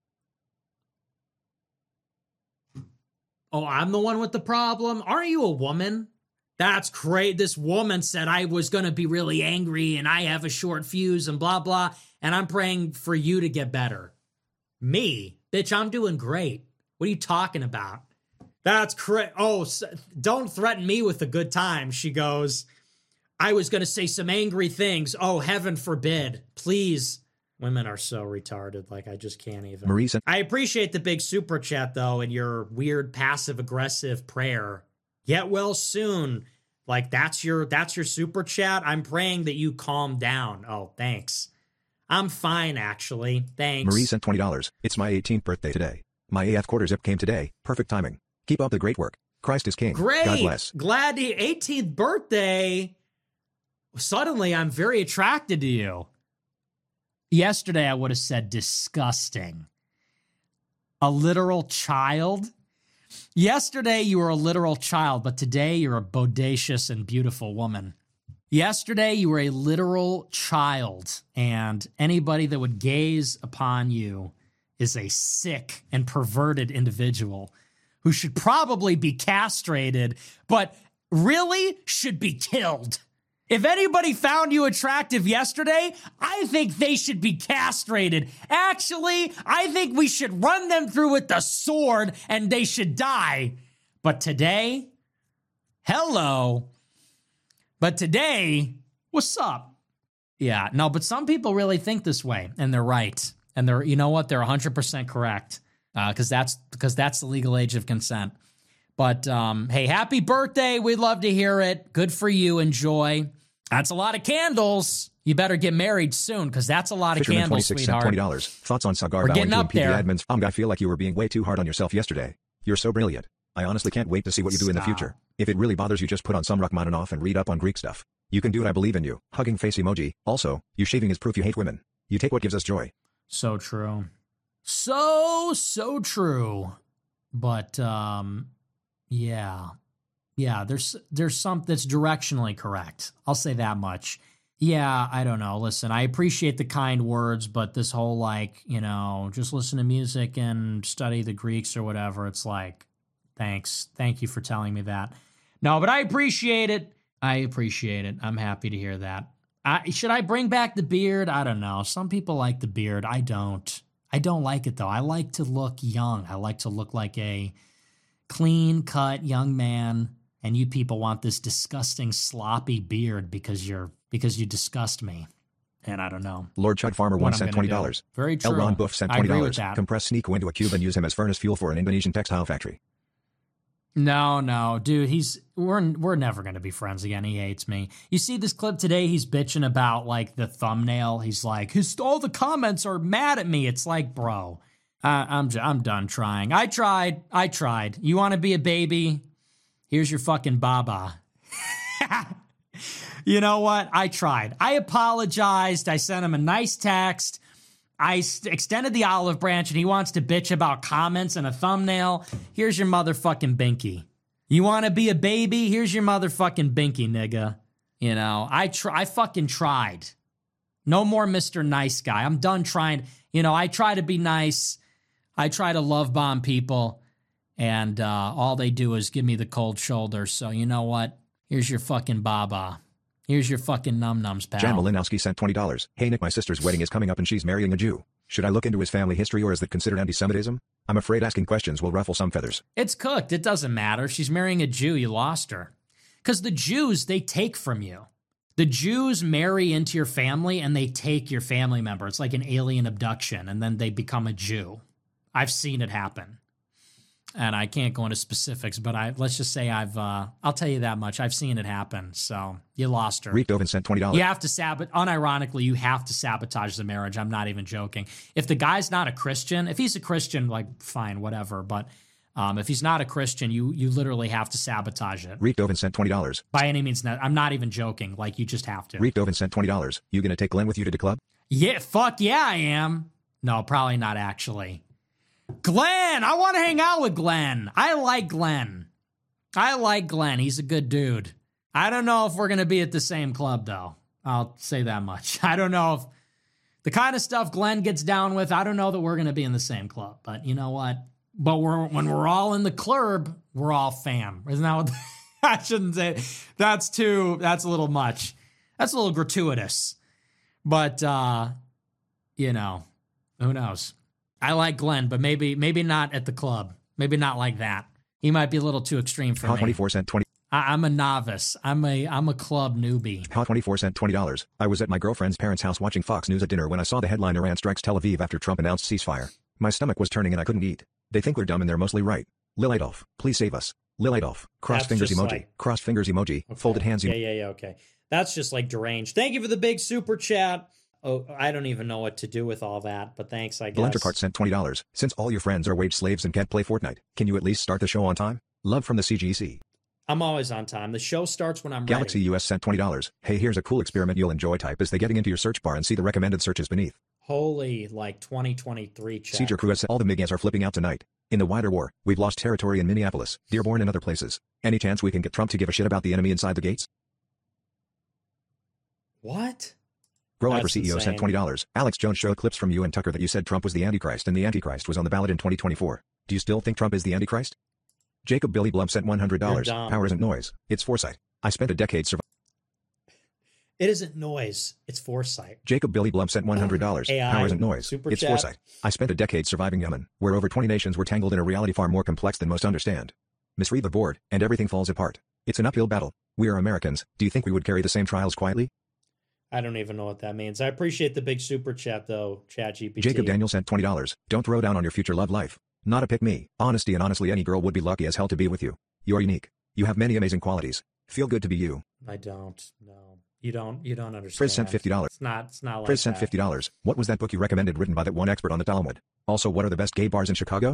Oh, I'm the one with the problem? Aren't you a woman? That's great. This woman said I was going to be really angry and I have a short fuse and blah, blah. And I'm praying for you to get better. Me? Bitch, I'm doing great. What are you talking about? That's correct. Oh, don't threaten me with a good time. She goes, I was going to say some angry things. Oh, heaven forbid. Please. Women are so retarded. Like, I just can't even. Marisa. I appreciate the big super chat, though, and your weird passive-aggressive prayer. Get well soon. Like, that's your super chat? I'm praying that you calm down. Oh, thanks. I'm fine, actually. Thanks. Marie sent $20. It's my 18th birthday today. My AF quarter zip came today. Perfect timing. Keep up the great work. Christ is king. Great. God bless. Glad the 18th birthday. Suddenly, I'm very attracted to you. Yesterday, I would have said disgusting. A literal child? Yesterday, you were a literal child, but today you're a bodacious and beautiful woman. Yesterday, you were a literal child, and anybody that would gaze upon you is a sick and perverted individual who should probably be castrated, but really should be killed. If anybody found you attractive yesterday, I think they should be castrated. Actually, I think we should run them through with the sword and they should die. But today, hello. But today, what's up? Yeah, no, but some people really think this way, and they're right. And they're, you know what? They're 100% correct. Because that's the legal age of consent. But hey, happy birthday. We'd love to hear it. Good for you. Enjoy. That's a lot of candles. You better get married soon, because that's a lot of Fisherman candles, 26 sweetheart. sent $20. Thoughts on Sagar We're bowing getting to up impede the there. admins? I feel like you were being way too hard on yourself yesterday. You're so brilliant. I honestly can't wait to see what you do in the future. If it really bothers you, just put on some Rachmaninoff and read up on Greek stuff. You can do it. I believe in you. Hugging face emoji. Also, you shaving is proof you hate women. You take what gives us joy. So true. So true. But yeah, there's something that's directionally correct. I'll say that much. Yeah, I don't know. Listen, I appreciate the kind words, but this whole like, you know, just listen to music and study the Greeks or whatever, it's like, thanks. Thank you for telling me that. No, but I appreciate it. I'm happy to hear that. Should I bring back the beard? I don't know. Some people like the beard. I don't like it, though. I like to look young. I like to look like a clean-cut young man, and you people want this disgusting, sloppy beard because you disgust me. And I don't know. Lord Chud Farmer 1 sent $20. Very true. L. Ron Buff sent $20. I agree with that. Compress Sneeko into a cube and use him as furnace fuel for an Indonesian textile factory. No, dude, we're never going to be friends again. He hates me. You see this clip today, he's bitching about like the thumbnail. He's like, all the comments are mad at me. It's like, bro, I'm done trying. I tried. You want to be a baby? Here's your fucking baba. You know what? I tried. I apologized. I sent him a nice text. I extended the olive branch, and he wants to bitch about comments and a thumbnail. Here's your motherfucking binky. You want to be a baby? Here's your motherfucking binky, nigga. You know, I fucking tried. No more Mr. Nice Guy. I'm done trying. You know, I try to be nice. I try to love bomb people. And all they do is give me the cold shoulder. So you know what? Here's your fucking baba. Here's your fucking num-nums, pal. Jan Malinowski sent $20. Hey Nick, my sister's wedding is coming up and she's marrying a Jew. Should I look into his family history or is that considered anti-Semitism? I'm afraid asking questions will ruffle some feathers. It's cooked. It doesn't matter. She's marrying a Jew. You lost her. Because the Jews, they take from you. The Jews marry into your family and they take your family member. It's like an alien abduction and then they become a Jew. I've seen it happen. And I can't go into specifics, but let's just say I'll tell you that much. I've seen it happen. So you lost her. Reek Dovin sent $20. You have to unironically, you have to sabotage the marriage. I'm not even joking. If the guy's not a Christian, if he's a Christian, like fine, whatever. But if he's not a Christian, you literally have to sabotage it. Reek Dovin sent $20. By any means, I'm not even joking. Like you just have to. Reek Dovin sent $20. You gonna take Glenn with you to the club? Yeah, fuck yeah, I am. No, probably not actually. Glenn, I want to hang out with Glenn. I like Glenn. He's a good dude. I don't know if we're going to be at the same club, though. I'll say that much. I don't know if the kind of stuff Glenn gets down with, I don't know that we're going to be in the same club. But you know what? But when we're all in the club, we're all fam. Isn't that what? I shouldn't say. That's a little much. That's a little gratuitous. But, you know, who knows? I like Glenn, but maybe not at the club. Maybe not like that. He might be a little too extreme for me. 24 cent 20. I'm a novice. I'm a club newbie. How 24 cent $20. I was at my girlfriend's parents' house watching Fox News at dinner when I saw the headline Iran strikes Tel Aviv after Trump announced ceasefire. My stomach was turning and I couldn't eat. They think we're dumb and they're mostly right. Lil Adolf, please save us. Lil Adolf, crossed fingers emoji. Like, crossed fingers emoji. Okay. Folded hands emoji. Yeah, okay. That's just like deranged. Thank you for the big super chat. Oh, I don't even know what to do with all that, but thanks, I guess. Blendercart sent $20. Since all your friends are wage slaves and can't play Fortnite, can you at least start the show on time? Love from the CGC. I'm always on time. The show starts when I'm Galaxy ready. US sent $20. Hey, here's a cool experiment you'll enjoy. Type as they getting into your search bar and see the recommended searches beneath. Holy, like 2023 chat. Caesar Crew has said all the MIGs are flipping out tonight. In the wider war, we've lost territory in Minneapolis, Dearborn and other places. Any chance we can get Trump to give a shit about the enemy inside the gates? What? Growiper CEO sent $20. Alex Jones showed clips from you and Tucker that you said Trump was the Antichrist and the Antichrist was on the ballot in 2024. Do you still think Trump is the Antichrist? Jacob Billy Blum sent $100. Power isn't noise, it's foresight. I spent a decade surviving. It isn't noise, it's foresight. Jacob Billy Blum sent $100. Power isn't noise, it's foresight. I spent a decade surviving Yemen, where over 20 nations were tangled in a reality far more complex than most understand. Misread the board, and everything falls apart. It's an uphill battle. We are Americans. Do you think we would carry the same trials quietly? I don't even know what that means. I appreciate the big super chat, though, ChatGPT. Jacob Daniel sent $20. Don't throw down on your future love life. Not a pick me. Honesty and honestly, any girl would be lucky as hell to be with you. You're unique. You have many amazing qualities. Feel good to be you. I don't. No. You don't understand. Frizz sent $50. It's not like Frizz sent $50. What was that book you recommended written by that one expert on the Talmud? Also, what are the best gay bars in Chicago?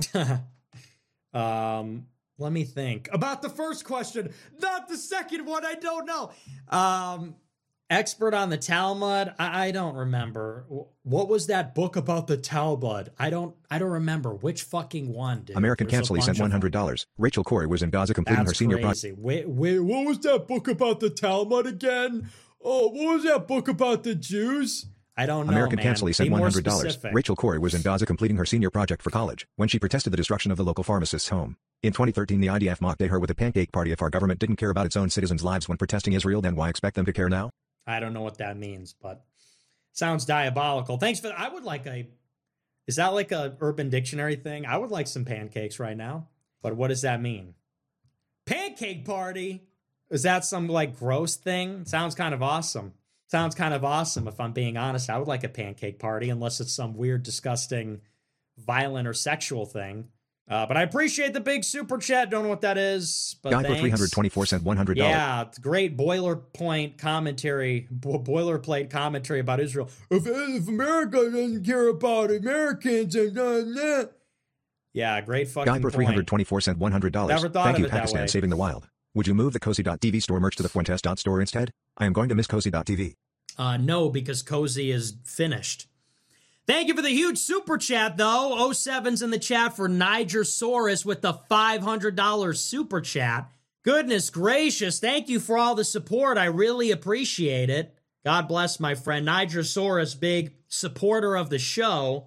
Let me think. About the first question, not the second one, I don't know. Expert on the Talmud? I don't remember. What was that book about the Talmud? I don't remember. Which fucking one, dude? American Cancelly sent $100. Rachel Corey was in Gaza completing her senior project. Wait, what was that book about the Talmud again? Oh, what was that book about the Jews? I don't know, American man. Cancelly sent $100. Rachel Corey was in Gaza completing her senior project for college when she protested the destruction of the local pharmacist's home. In 2013, the IDF mocked her with a pancake party. If our government didn't care about its own citizens' lives when protesting Israel, then why expect them to care now? I don't know what that means, but sounds diabolical. Thanks for that. I would like is that like a Urban Dictionary thing? I would like some pancakes right now. But what does that mean? Pancake party? Is that some like gross thing? Sounds kind of awesome. Sounds kind of awesome if I'm being honest. I would like a pancake party unless it's some weird, disgusting, violent or sexual thing. But I appreciate the big super chat. Don't know what that is. But Guy for 324 sent $100. Yeah, it's great boilerplate commentary about Israel. If America doesn't care about Americans, and yeah, great fucking Guy for 324 sent $100. Never thought Thank of you, it that Pakistan way. Saving the Wild. Would you move the Cozy.tv store merch to the Fuentes.store instead? I am going to miss Cozy.tv. No, because Cozy is finished. Thank you for the huge super chat, though. 07's in the chat for Niger Saurus with the $500 super chat. Goodness gracious. Thank you for all the support. I really appreciate it. God bless my friend Nigersaurus, big supporter of the show.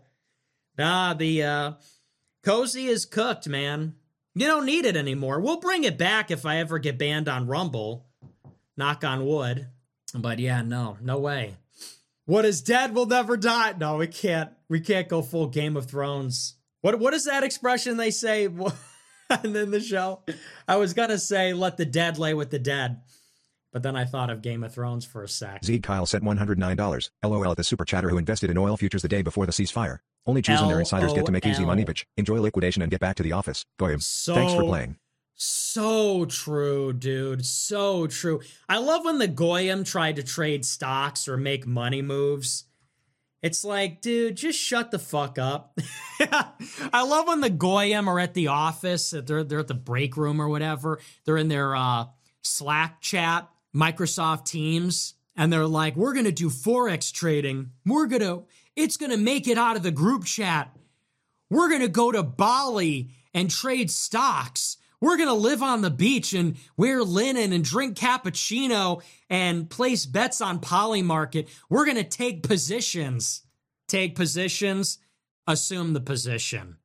The Cozy is cooked, man. You don't need it anymore. We'll bring it back if I ever get banned on Rumble. Knock on wood. But yeah, no way. What is dead will never die. No, we can't. We can't go full Game of Thrones. What is that expression they say and then the show? I was going to say, let the dead lay with the dead. But then I thought of Game of Thrones for a sec. Zeke Kyle sent $109. LOL at the super chatter who invested in oil futures the day before the ceasefire. Only choosing their insiders get to make easy money, bitch. Enjoy liquidation and get back to the office. Goyim. Thanks for playing. So true, dude. So true. I love when the Goyim tried to trade stocks or make money moves. It's like, dude, just shut the fuck up. I love when the Goyim are at the office. They're at the break room or whatever. They're in their Slack chat, Microsoft Teams, and they're like, we're going to do Forex trading. It's going to make it out of the group chat. We're going to go to Bali and trade stocks. We're going to live on the beach and wear linen and drink cappuccino and place bets on Polymarket. We're going to take positions. Take positions. Assume the position.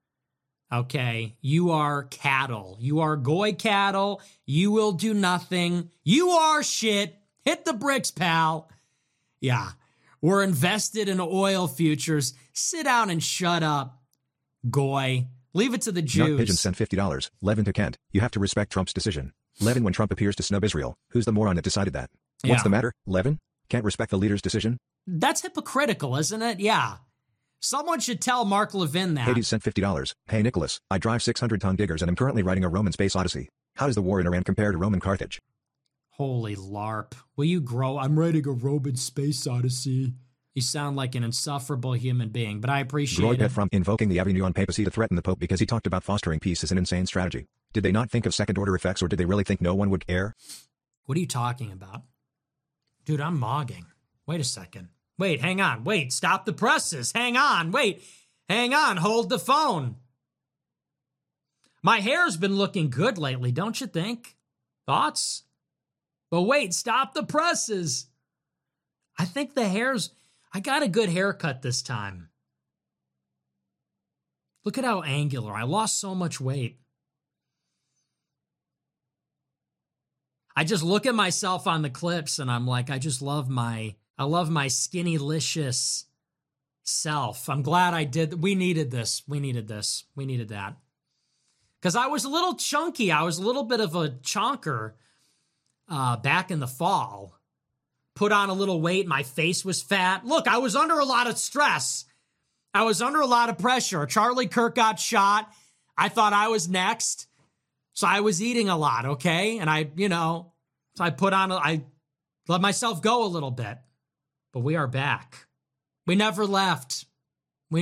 Okay, you are cattle. You are goy cattle. You will do nothing. You are shit. Hit the bricks, pal. Yeah, we're invested in oil futures. Sit down and shut up, goy. Leave it to the Jews. Nut Pigeon sent $50. Levin to Kent. You have to respect Trump's decision. Levin, when Trump appears to snub Israel, who's the moron that decided that? What's the matter, Levin? Can't respect the leader's decision? That's hypocritical, isn't it? Yeah. Someone should tell Mark Levin that. Hades sent $50. Hey, Nicholas, I drive 600-ton diggers and I'm currently writing a Roman space odyssey. How does the war in Iran compare to Roman Carthage? Holy LARP. Will you grow? I'm writing a Roman space odyssey. You sound like an insufferable human being, but I appreciate it. From invoking the avenue on papacy to threaten the Pope because he talked about fostering peace is an insane strategy. Did they not think of second-order effects or did they really think no one would care? What are you talking about? Dude, I'm mogging. Wait a second. Wait, hang on. Wait, stop the presses. Hang on. Wait, hang on. Hold the phone. My hair's been looking good lately, don't you think? Thoughts? But wait, stop the presses. I think I got a good haircut this time. Look at how angular. I lost so much weight. I just look at myself on the clips and I'm like, I love my skinny-licious self. I'm glad I did. We needed this. We needed that. Because I was a little chunky. I was a little bit of a chonker back in the fall. Put on a little weight. My face was fat. Look, I was under a lot of stress. I was under a lot of pressure. Charlie Kirk got shot. I thought I was next. So I was eating a lot, okay? And I let myself go a little bit. But we are back. We never left. We're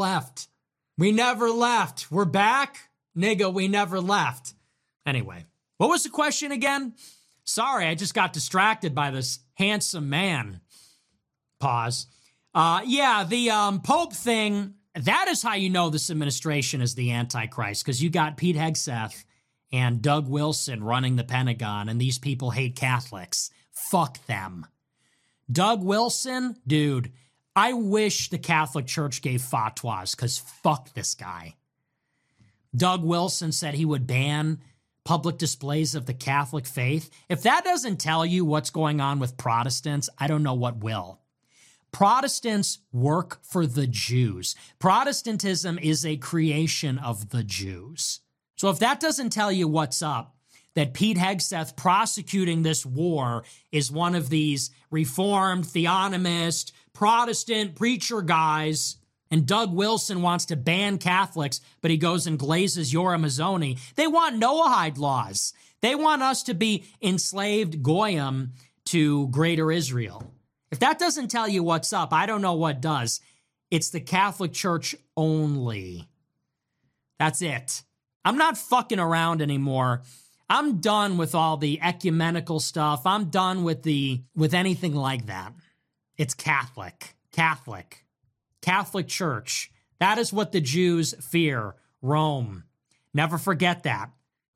back. Nigga, we never left. Anyway, what was the question again? Sorry, I just got distracted by this handsome man. Pause. The Pope thing, that is how you know this administration is the Antichrist, because you got Pete Hegseth and Doug Wilson running the Pentagon, and these people hate Catholics. Fuck them. Doug Wilson, dude, I wish the Catholic Church gave fatwas, because fuck this guy. Doug Wilson said he would ban public displays of the Catholic faith. If that doesn't tell you what's going on with Protestants, I don't know what will. Protestants work for the Jews. Protestantism is a creation of the Jews. So if that doesn't tell you what's up, that Pete Hegseth prosecuting this war is one of these Reformed, theonomist, Protestant preacher guys, and Doug Wilson wants to ban Catholics, but he goes and glazes Yoram Hazony. They want Noahide laws. They want us to be enslaved Goyim to Greater Israel. If that doesn't tell you what's up, I don't know what does. It's the Catholic Church only. That's it. I'm not fucking around anymore. I'm done with all the ecumenical stuff. I'm done with anything like that. It's Catholic. Catholic Church. That is what the Jews fear. Rome. Never forget that.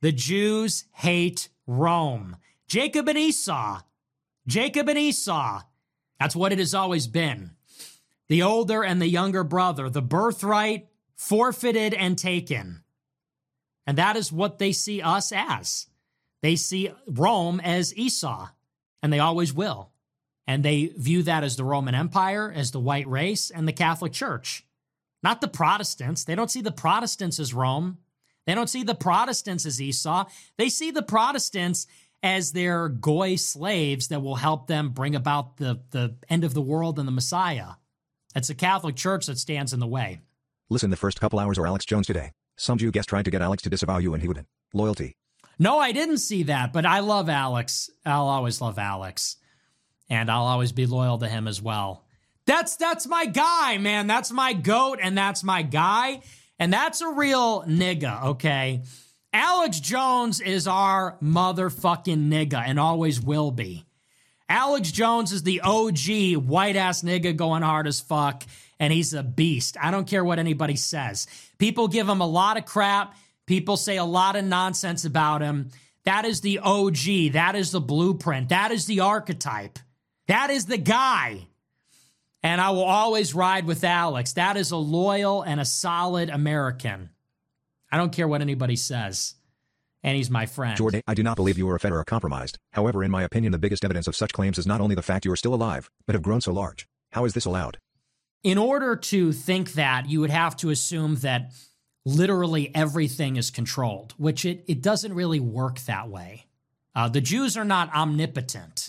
The Jews hate Rome. Jacob and Esau. Jacob and Esau. That's what it has always been. The older and the younger brother, the birthright forfeited and taken. And that is what they see us as. They see Rome as Esau, and they always will. And they view that as the Roman Empire, as the white race, and the Catholic Church. Not the Protestants. They don't see the Protestants as Rome. They don't see the Protestants as Esau. They see the Protestants as their goy slaves that will help them bring about the end of the world and the Messiah. It's the Catholic Church that stands in the way. Listen the first couple hours or Alex Jones today. Some Jew guest tried to get Alex to disavow you and he wouldn't. Loyalty. No, I didn't see that, but I love Alex. I'll always love Alex. And I'll always be loyal to him as well. That's my guy, man. That's my goat, and that's my guy. And that's a real nigga, okay? Alex Jones is our motherfucking nigga and always will be. Alex Jones is the OG white-ass nigga going hard as fuck, and he's a beast. I don't care what anybody says. People give him a lot of crap. People say a lot of nonsense about him. That is the OG. That is the blueprint. That is the archetype. That is the guy. And I will always ride with Alex. That is a loyal and a solid American. I don't care what anybody says. And he's my friend. Jordan, I do not believe you or a Fed are compromised. However, in my opinion, the biggest evidence of such claims is not only the fact you are still alive, but have grown so large. How is this allowed? In order to think that, you would have to assume that literally everything is controlled, which it doesn't really work that way. The Jews are not omnipotent.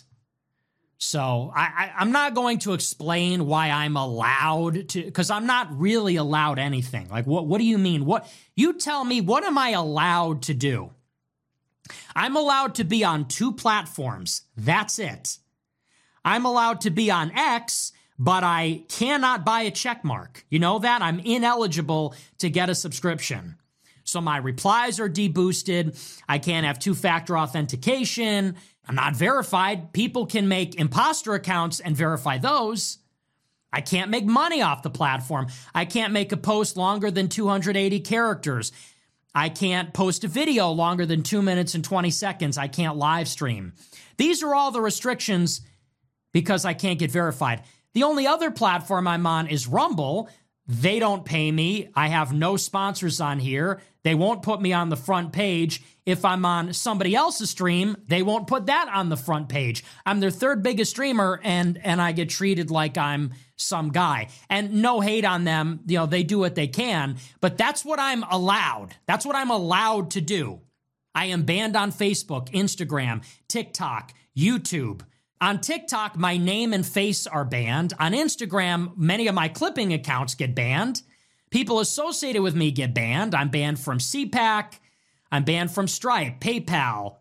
So I'm not going to explain why I'm allowed to, because I'm not really allowed anything. Like, what do you mean? What you tell me, what am I allowed to do? I'm allowed to be on 2 platforms. That's it. I'm allowed to be on X, but I cannot buy a check mark. You know that? I'm ineligible to get a subscription. So my replies are deboosted. I can't have 2-factor authentication. I'm not verified. People can make imposter accounts and verify those. I can't make money off the platform. I can't make a post longer than 280 characters. I can't post a video longer than 2 minutes and 20 seconds. I can't live stream. These are all the restrictions because I can't get verified. The only other platform I'm on is Rumble. They don't pay me. I have no sponsors on here. They won't put me on the front page. If I'm on somebody else's stream, they won't put that on the front page. I'm their 3rd biggest streamer, and I get treated like I'm some guy. And no hate on them. You know, they do what they can, but that's what I'm allowed. That's what I'm allowed to do. I am banned on Facebook, Instagram, TikTok, YouTube. On TikTok, my name and face are banned. On Instagram, many of my clipping accounts get banned. People associated with me get banned. I'm banned from CPAC. I'm banned from Stripe, PayPal,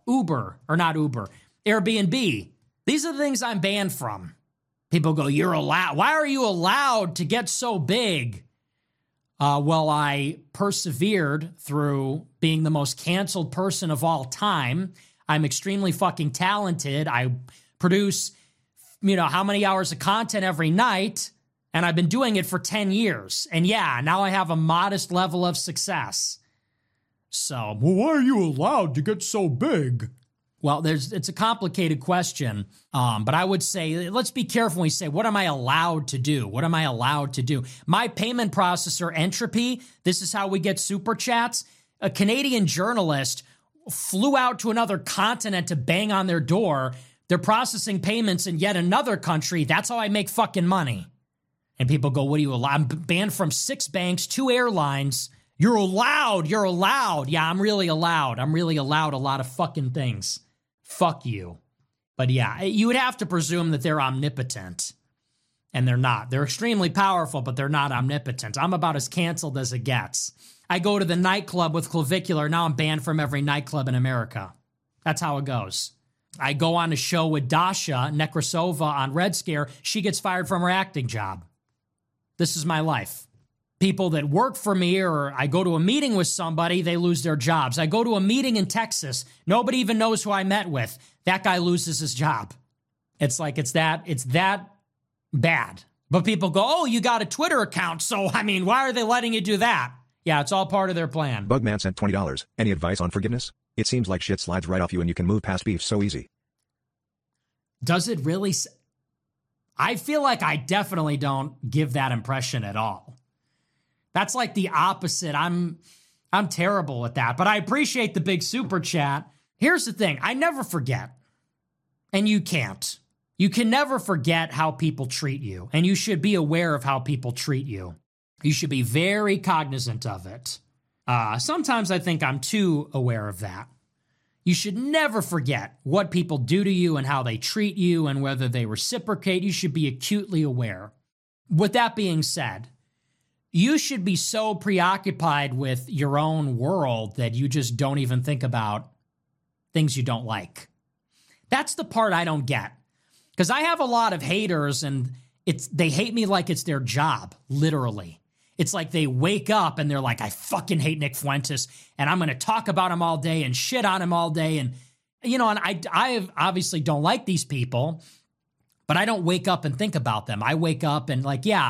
Airbnb. These are the things I'm banned from. People go, you're allowed. Why are you allowed to get so big? Well, I persevered through being the most canceled person of all time. I'm extremely fucking talented. I produce, how many hours of content every night, and I've been doing it for 10 years. And yeah, now I have a modest level of success. So, well, why are you allowed to get so big? Well, it's a complicated question, but I would say, let's be careful when we say, what am I allowed to do? What am I allowed to do? My payment processor, Entropy, this is how we get super chats. A Canadian journalist flew out to another continent to bang on their door. They're processing payments in yet another country. That's how I make fucking money. And people go, what are you allowed? I'm banned from 6 banks, 2 airlines. You're allowed. You're allowed. Yeah, I'm really allowed. I'm really allowed a lot of fucking things. Fuck you. But yeah, you would have to presume that they're omnipotent. And they're not. They're extremely powerful, but they're not omnipotent. I'm about as canceled as it gets. I go to the nightclub with Clavicular. Now I'm banned from every nightclub in America. That's how it goes. I go on a show with Dasha Nekrasova on Red Scare. She gets fired from her acting job. This is my life. People that work for me, or I go to a meeting with somebody, they lose their jobs. I go to a meeting in Texas. Nobody even knows who I met with. That guy loses his job. It's like, it's that bad. But people go, oh, you got a Twitter account. So, why are they letting you do that? Yeah, it's all part of their plan. Bugman sent $20. Any advice on forgiveness? It seems like shit slides right off you and you can move past beef so easy. Does it really? I feel like I definitely don't give that impression at all. That's like the opposite. I'm terrible at that, but I appreciate the big super chat. Here's the thing. I never forget. And you can't. You can never forget how people treat you, and you should be aware of how people treat you. You should be very cognizant of it. Sometimes I think I'm too aware of that. You should never forget what people do to you and how they treat you and whether they reciprocate. You should be acutely aware. With that being said, you should be so preoccupied with your own world that you just don't even think about things you don't like. That's the part I don't get. Because I have a lot of haters and they hate me like it's their job, literally. It's like they wake up and they're like, I fucking hate Nick Fuentes and I'm going to talk about him all day and shit on him all day. And, and I obviously don't like these people, but I don't wake up and think about them. I wake up and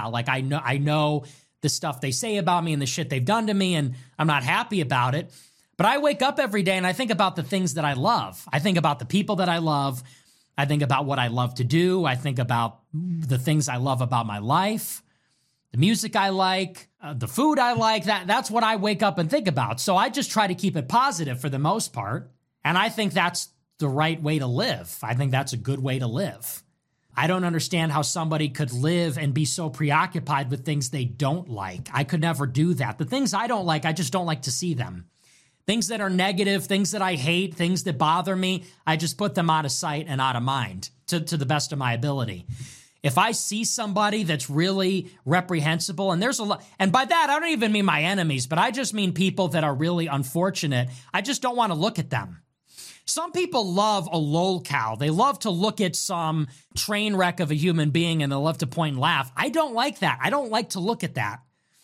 I know the stuff they say about me and the shit they've done to me, and I'm not happy about it. But I wake up every day and I think about the things that I love. I think about the people that I love. I think about what I love to do. I think about the things I love about my life, the music I like, the food I like. That's what I wake up and think about. So I just try to keep it positive for the most part. And I think that's the right way to live. I think that's a good way to live. I don't understand how somebody could live and be so preoccupied with things they don't like. I could never do that. The things I don't like, I just don't like to see them. Things that are negative, things that I hate, things that bother me, I just put them out of sight and out of mind to the best of my ability. If I see somebody that's really reprehensible, and there's a lot, and by that, I don't even mean my enemies, but I just mean people that are really unfortunate, I just don't want to look at them. Some people love a lolcow. They love to look at some train wreck of a human being and they love to point and laugh. I don't like that. I don't like to look at that.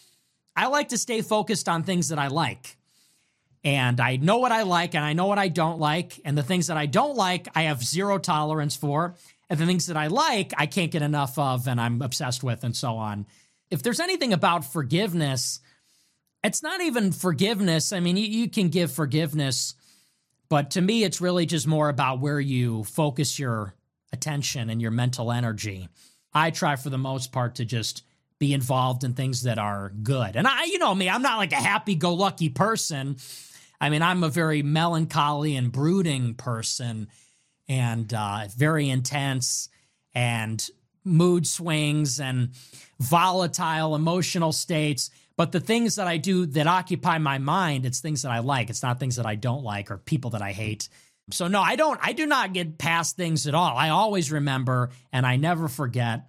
I like to stay focused on things that I like. And I know what I like and I know what I don't like. And the things that I don't like, I have zero tolerance for. And the things that I like, I can't get enough of and I'm obsessed with and so on. If there's anything about forgiveness, it's not even forgiveness. I mean, you can give forgiveness, but to me, it's really just more about where you focus your attention and your mental energy. I try for the most part to just be involved in things that are good. And you know me, I'm not like a happy-go-lucky person. I mean, I'm a very melancholy and brooding person and very intense and mood swings and volatile emotional states. But the things that I do that occupy my mind, it's things that I like. It's not things that I don't like or people that I hate. So no, I do not get past things at all. I always remember and I never forget.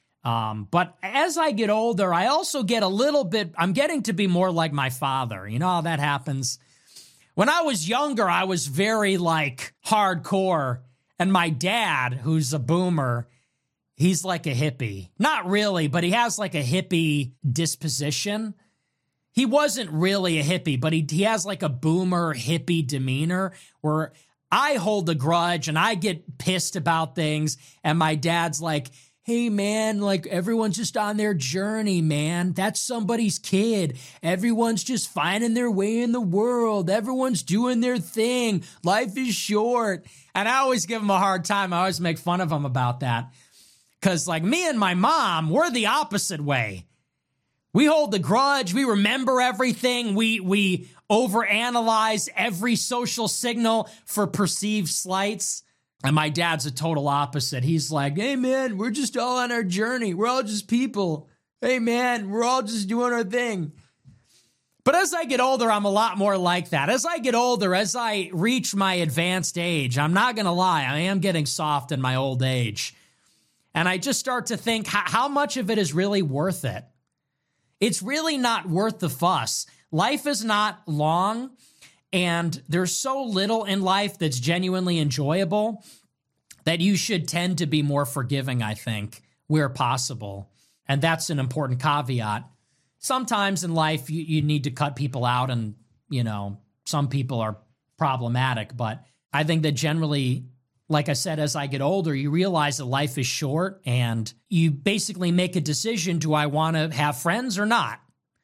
But as I get older, I also get I'm getting to be more like my father. You know how that happens? When I was younger, I was very like hardcore. And my dad, who's a boomer, he's like a hippie. Not really, but he has like a hippie disposition. He wasn't really a hippie, but he has like a boomer hippie demeanor where I hold a grudge and I get pissed about things. And my dad's like, hey, man, like everyone's just on their journey, man. That's somebody's kid. Everyone's just finding their way in the world. Everyone's doing their thing. Life is short. And I always give him a hard time. I always make fun of him about that. Because like me and my mom, we're the opposite way. We hold the grudge. We remember everything. We overanalyze every social signal for perceived slights. And my dad's a total opposite. He's like, hey, man, we're just all on our journey. We're all just people. Hey, man, we're all just doing our thing. But as I get older, I'm a lot more like that. As I get older, as I reach my advanced age, I'm not going to lie, I am getting soft in my old age. And I just start to think, how much of it is really worth it? It's really not worth the fuss. Life is not long. And there's so little in life that's genuinely enjoyable that you should tend to be more forgiving, I think, where possible. And that's an important caveat. Sometimes in life, you need to cut people out and, you know, some people are problematic. But I think that generally, like I said, as I get older, you realize that life is short and you basically make a decision, do I want to have friends or not?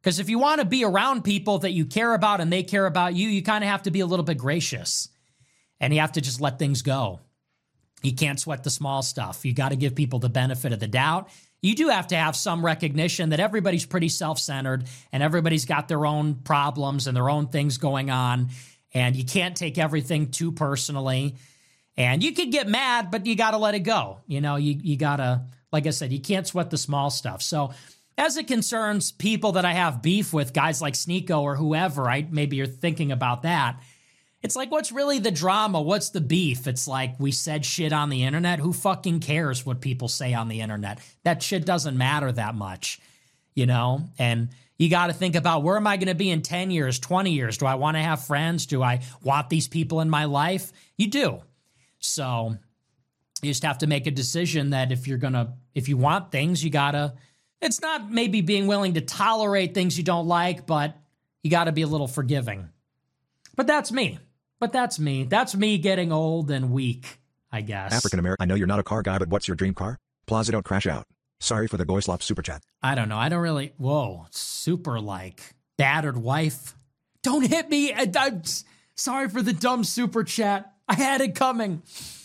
Because if you want to be around people that you care about and they care about you, you kind of have to be a little bit gracious. And you have to just let things go. You can't sweat the small stuff. You got to give people the benefit of the doubt. You do have to have some recognition that everybody's pretty self-centered and everybody's got their own problems and their own things going on. And you can't take everything too personally. And you could get mad, but you got to let it go. You know, you got to, like I said, you can't sweat the small stuff. So as it concerns people that I have beef with, guys like Sneeko or whoever, maybe you're thinking about that. It's like, what's really the drama? What's the beef? It's like, we said shit on the internet. Who fucking cares what people say on the internet? That shit doesn't matter that much, you know? And you got to think about, where am I going to be in 10 years, 20 years? Do I want to have friends? Do I want these people in my life? You do. So you just have to make a decision that if you want things, you got to, it's not maybe being willing to tolerate things you don't like, but you got to be a little forgiving. But that's me. That's me getting old and weak, I guess. African American. I know you're not a car guy, but what's your dream car? Plaza, don't crash out. Sorry for the Goyslop super chat. I don't know. I don't really. Whoa, super like battered wife. Don't hit me. I'm sorry for the dumb super chat. I had it coming.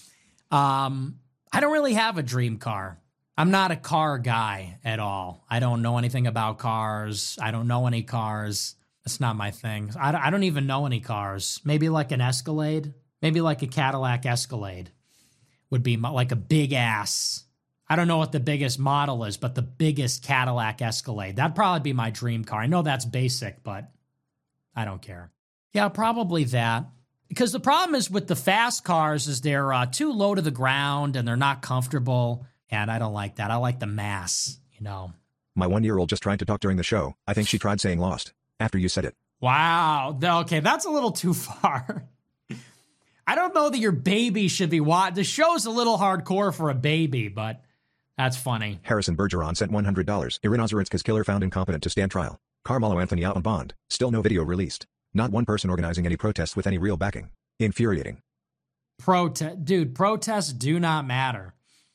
I don't really have a dream car. I'm not a car guy at all. I don't know anything about cars. I don't know any cars. It's not my thing. I don't even know any cars. Maybe like an Escalade. Maybe like a Cadillac Escalade would be like a big ass. I don't know what the biggest model is, but the biggest Cadillac Escalade. That'd probably be my dream car. I know that's basic, but I don't care. Yeah, probably that. Because the problem is with the fast cars is they're too low to the ground and they're not comfortable. And I don't like that. I like the mass, you know. My 1-year-old just tried to talk during the show. I think she tried saying lost after you said it. Wow. Okay, that's a little too far. I don't know that your baby should be watching. The show's a little hardcore for a baby, but that's funny. Harrison Bergeron sent $100. Irinozaritska's killer found incompetent to stand trial. Carmelo Anthony out on bond. Still no video released. Not one person organizing any protests with any real backing. Infuriating. Protests do not matter.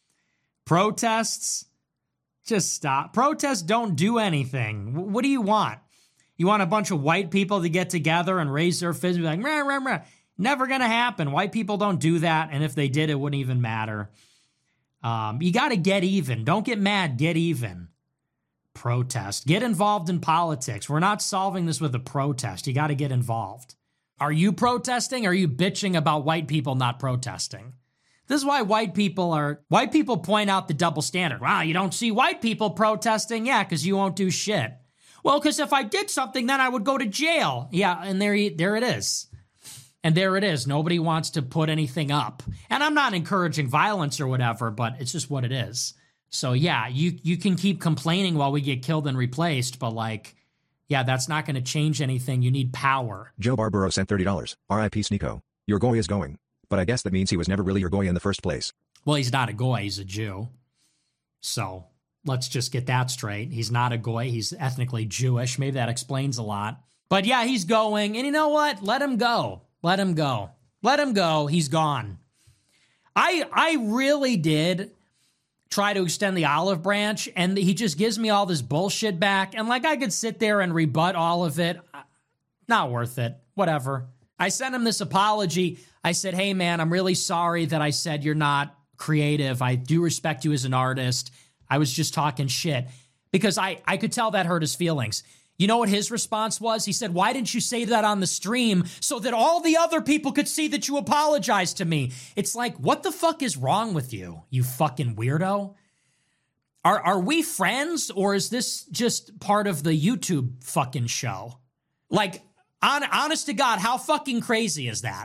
Protests, just stop. Protests don't do anything. What do you want? You want a bunch of white people to get together and raise their fist and be like, rah, rah, rah. Never going to happen. White people don't do that, and if they did, it wouldn't even matter. You got to get even. Don't get mad. Get even. Protest. Get involved in politics. We're not solving this with a protest. You got to get involved. Are you protesting? Or are you bitching about white people not protesting? This is why white people point out the double standard. Wow, you don't see white people protesting? Yeah, because you won't do shit. Well, because if I did something, then I would go to jail. Yeah, and there it is. And there it is. Nobody wants to put anything up. And I'm not encouraging violence or whatever, but it's just what it is. So yeah, you can keep complaining while we get killed and replaced, but like, yeah, that's not going to change anything. You need power. Joe Barbaro sent $30. R.I.P. Sneeko. Your goy is going. But I guess that means he was never really your goy in the first place. Well, he's not a goy. He's a Jew. So let's just get that straight. He's not a goy. He's ethnically Jewish. Maybe that explains a lot. But yeah, he's going. And you know what? Let him go. Let him go. Let him go. He's gone. I really did try to extend the olive branch, and he just gives me all this bullshit back. And like, I could sit there and rebut all of it. Not worth it. Whatever. I sent him this apology. I said, hey, man, I'm really sorry that I said you're not creative. I do respect you as an artist. I was just talking shit. Because I could tell that hurt his feelings. You know what his response was? He said, why didn't you say that on the stream so that all the other people could see that you apologized to me? It's like, what the fuck is wrong with you, you fucking weirdo? Are we friends, or is this just part of the YouTube fucking show? Like, honest to God, how fucking crazy is that?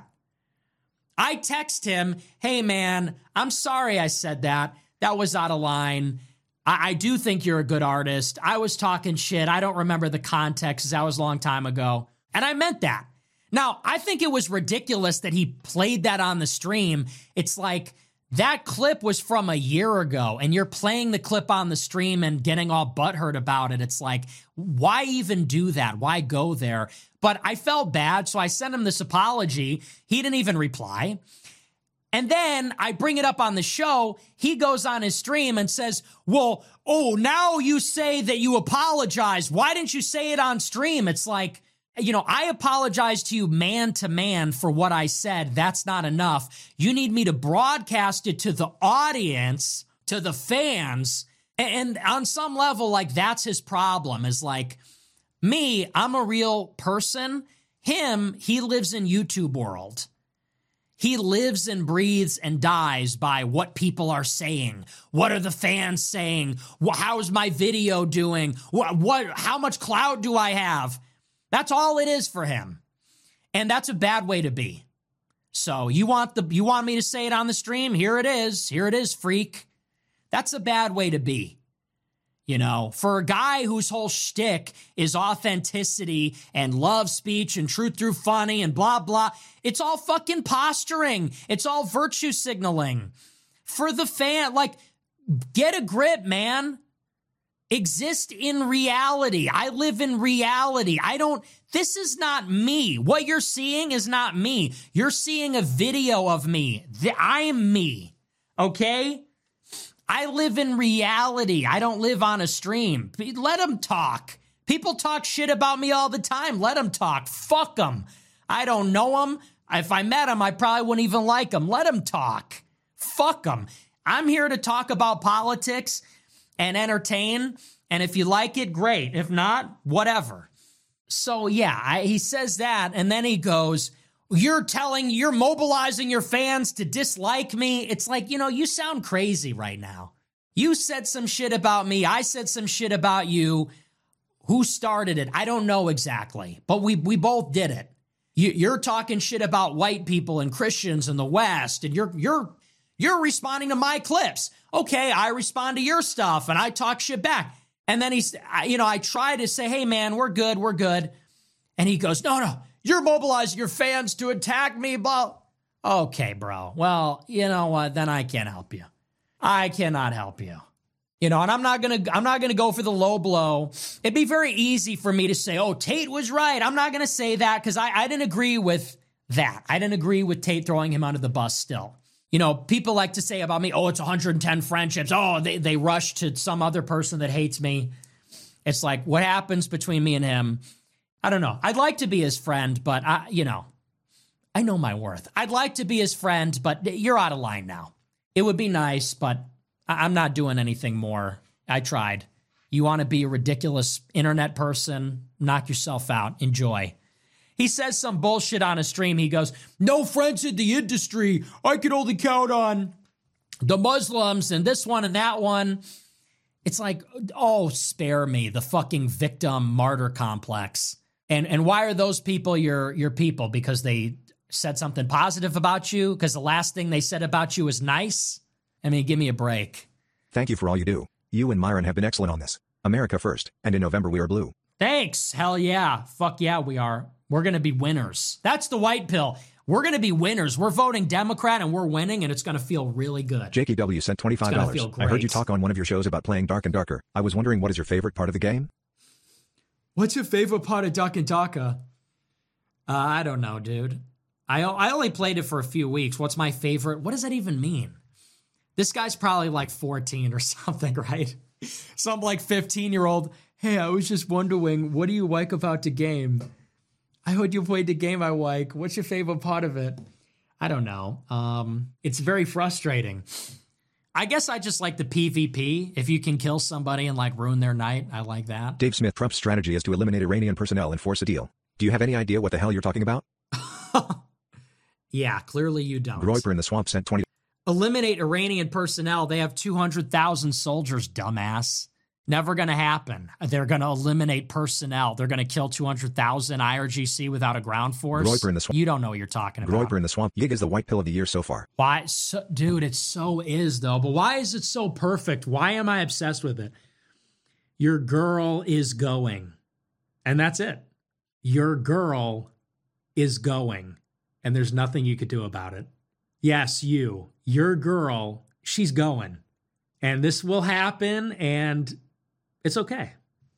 I text him, hey man, I'm sorry I said that. That was out of line. I do think you're a good artist. I was talking shit. I don't remember the context. That was a long time ago. And I meant that. Now, I think it was ridiculous that he played that on the stream. It's like, that clip was from a year ago, and you're playing the clip on the stream and getting all butthurt about it. It's like, why even do that? Why go there? But I felt bad, so I sent him this apology. He didn't even reply. And then I bring it up on the show. He goes on his stream and says, well, now you say that you apologize. Why didn't you say it on stream? It's like, I apologize to you man to man for what I said. That's not enough. You need me to broadcast it to the audience, to the fans. And on some level, like, that's his problem, is like, me, I'm a real person. Him, he lives in YouTube world. He lives and breathes and dies by what people are saying. What are the fans saying? How's my video doing? How much clout do I have? That's all it is for him. And that's a bad way to be. So you want me to say it on the stream? Here it is. Here it is, freak. That's a bad way to be. For a guy whose whole shtick is authenticity and love speech and truth through funny and blah, blah, it's all fucking posturing. It's all virtue signaling. For the fan, like, get a grip, man. Exist in reality. I live in reality. This is not me. What you're seeing is not me. You're seeing a video of me. I'm me. Okay? I live in reality. I don't live on a stream. Let them talk. People talk shit about me all the time. Let them talk. Fuck them. I don't know them. If I met them, I probably wouldn't even like them. Let them talk. Fuck them. I'm here to talk about politics and entertain. And if you like it, great. If not, whatever. So yeah, he says that. And then he goes, you're mobilizing your fans to dislike me. It's like, you sound crazy right now. You said some shit about me. I said some shit about you. Who started it? I don't know exactly, but we both did it. You're talking shit about white people and Christians in the West, and you're responding to my clips. Okay, I respond to your stuff, and I talk shit back. And then I try to say, hey, man, we're good. And he goes, no, you're mobilizing your fans to attack me, blah. Okay, bro. Well, you know what? Then I can't help you. I cannot help you. And I'm not gonna go for the low blow. It'd be very easy for me to say, oh, Tate was right. I'm not gonna say that because I didn't agree with that. I didn't agree with Tate throwing him under the bus still. People like to say about me, oh, it's 110 friendships. Oh, they rush to some other person that hates me. It's like, what happens between me and him? I don't know. I'd like to be his friend, but I know my worth. I'd like to be his friend, but you're out of line now. It would be nice, but I'm not doing anything more. I tried. You want to be a ridiculous internet person? Knock yourself out. Enjoy. He says some bullshit on a stream. He goes, no friends in the industry. I can only count on the Muslims and this one and that one. It's like, oh, spare me, the fucking victim martyr complex. And why are those people your people? Because they said something positive about you? Because the last thing they said about you was nice? I mean, give me a break. Thank you for all you do. You and Myron have been excellent on this. America first, and in November we are blue. Thanks. Hell yeah. Fuck yeah, we are. We're going to be winners. That's the white pill. We're going to be winners. We're voting Democrat and we're winning, and it's going to feel really good. JKW sent $25. I heard you talk on one of your shows about playing Dark and Darker. I was wondering, what is your favorite part of the game? What's your favorite part of Dark and Darker? I don't know, dude. I only played it for a few weeks. What's my favorite? What does that even mean? This guy's probably like 14 or something, right? Some like 15-year-old. Hey, I was just wondering, what do you like about the game? I heard you played the game I like. What's your favorite part of it? I don't know. It's very frustrating. I guess I just like the PvP. If you can kill somebody and like ruin their night, I like that. Dave Smith, Trump's strategy is to eliminate Iranian personnel and force a deal. Do you have any idea what the hell you're talking about? Yeah, clearly you don't. Groiper in the swamp sent 20. Eliminate Iranian personnel. They have 200,000 soldiers, dumbass. Never going to happen. They're going to eliminate personnel. They're going to kill 200,000 IRGC without a ground force. Groiper in the swamp. You don't know what you're talking about. Groiper in the swamp. Yig is the white pill of the year so far. Why? Dude, it so is, though. But why is it so perfect? Why am I obsessed with it? Your girl is going. And that's it. Your girl is going. And there's nothing you could do about it. Yes, you. Your girl, she's going. And this will happen, and it's okay.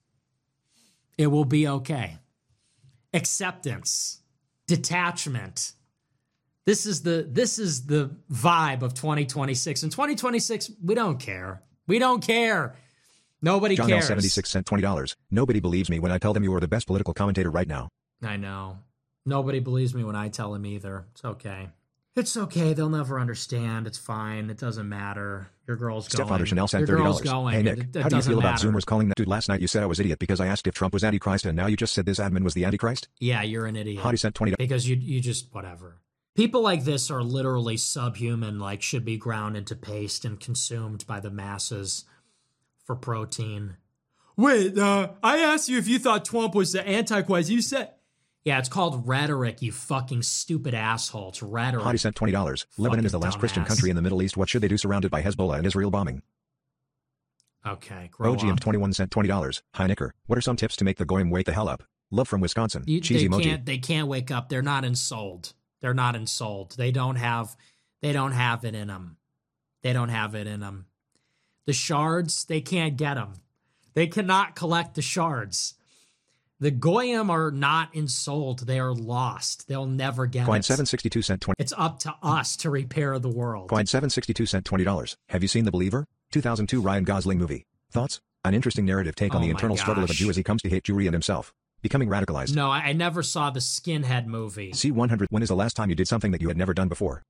It will be okay. Acceptance. Detachment. This is the vibe of 2026. In 2026, we don't care. We don't care. Nobody John cares. L76 sent $20. Nobody believes me when I tell them you are the best political commentator right now. I know. Nobody believes me when I tell them either. It's okay. It's okay. They'll never understand. It's fine. It doesn't matter. Your girl's going. Stepfather Chanel sent Your girl's $30. going. Hey Nick, It how do you doesn't feel about matter. Zoomers calling that dude last night? You said I was idiot because I asked if Trump was Antichrist, and now you just said this admin was the Antichrist? Yeah, you're an idiot. Hottie sent $20. Because you just, whatever. People like this are literally subhuman, like should be ground into paste and consumed by the masses for protein. Wait, I asked you if you thought Trump was the Antichrist. You said... Yeah, it's called rhetoric, you fucking stupid asshole. It's rhetoric. Hottie sent $20. Lebanon is the last Christian dumbass. country in the Middle East. What should they do surrounded by Hezbollah and Israel bombing? Okay, grow up. OGM21 sent $20. Hi Nicker, what are some tips to make the goyim wake the hell up? Love from Wisconsin. Cheesy emoji. They can't wake up. They're not ensouled. They're not ensouled. They don't have it in them. They don't have it in them. The shards, they can't get them. They cannot collect the shards. The goyim are not ensouled. They are lost. They'll never get Coin it. 762 sent 20. It's up to us to repair the world. Coin 762 sent $20. Have you seen The Believer? 2002 Ryan Gosling movie. Thoughts? An interesting narrative take on Oh the my internal struggle of a gosh. Jew as he comes to hate Jewry and himself. Becoming radicalized. No, I never saw the Skinhead movie. C100. When is the last time you did something that you had never done before?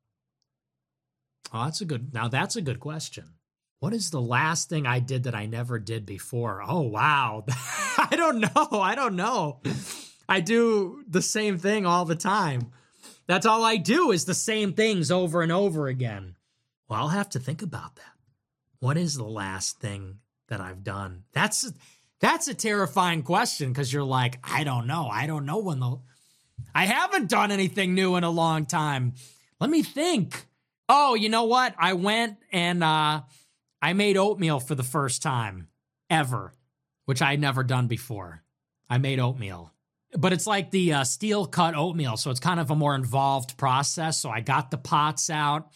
Oh, that's a good question. What is the last thing I did that I never did before? Oh, wow. I don't know. I do the same thing all the time. That's all I do is the same things over and over again. Well, I'll have to think about that. What is the last thing that I've done? That's a terrifying question because you're like, I don't know. I don't know I haven't done anything new in a long time. Let me think. Oh, you know what? I went and I made oatmeal for the first time ever, which I had never done before. I made oatmeal. But it's like the steel cut oatmeal, so it's kind of a more involved process. So I got the pot,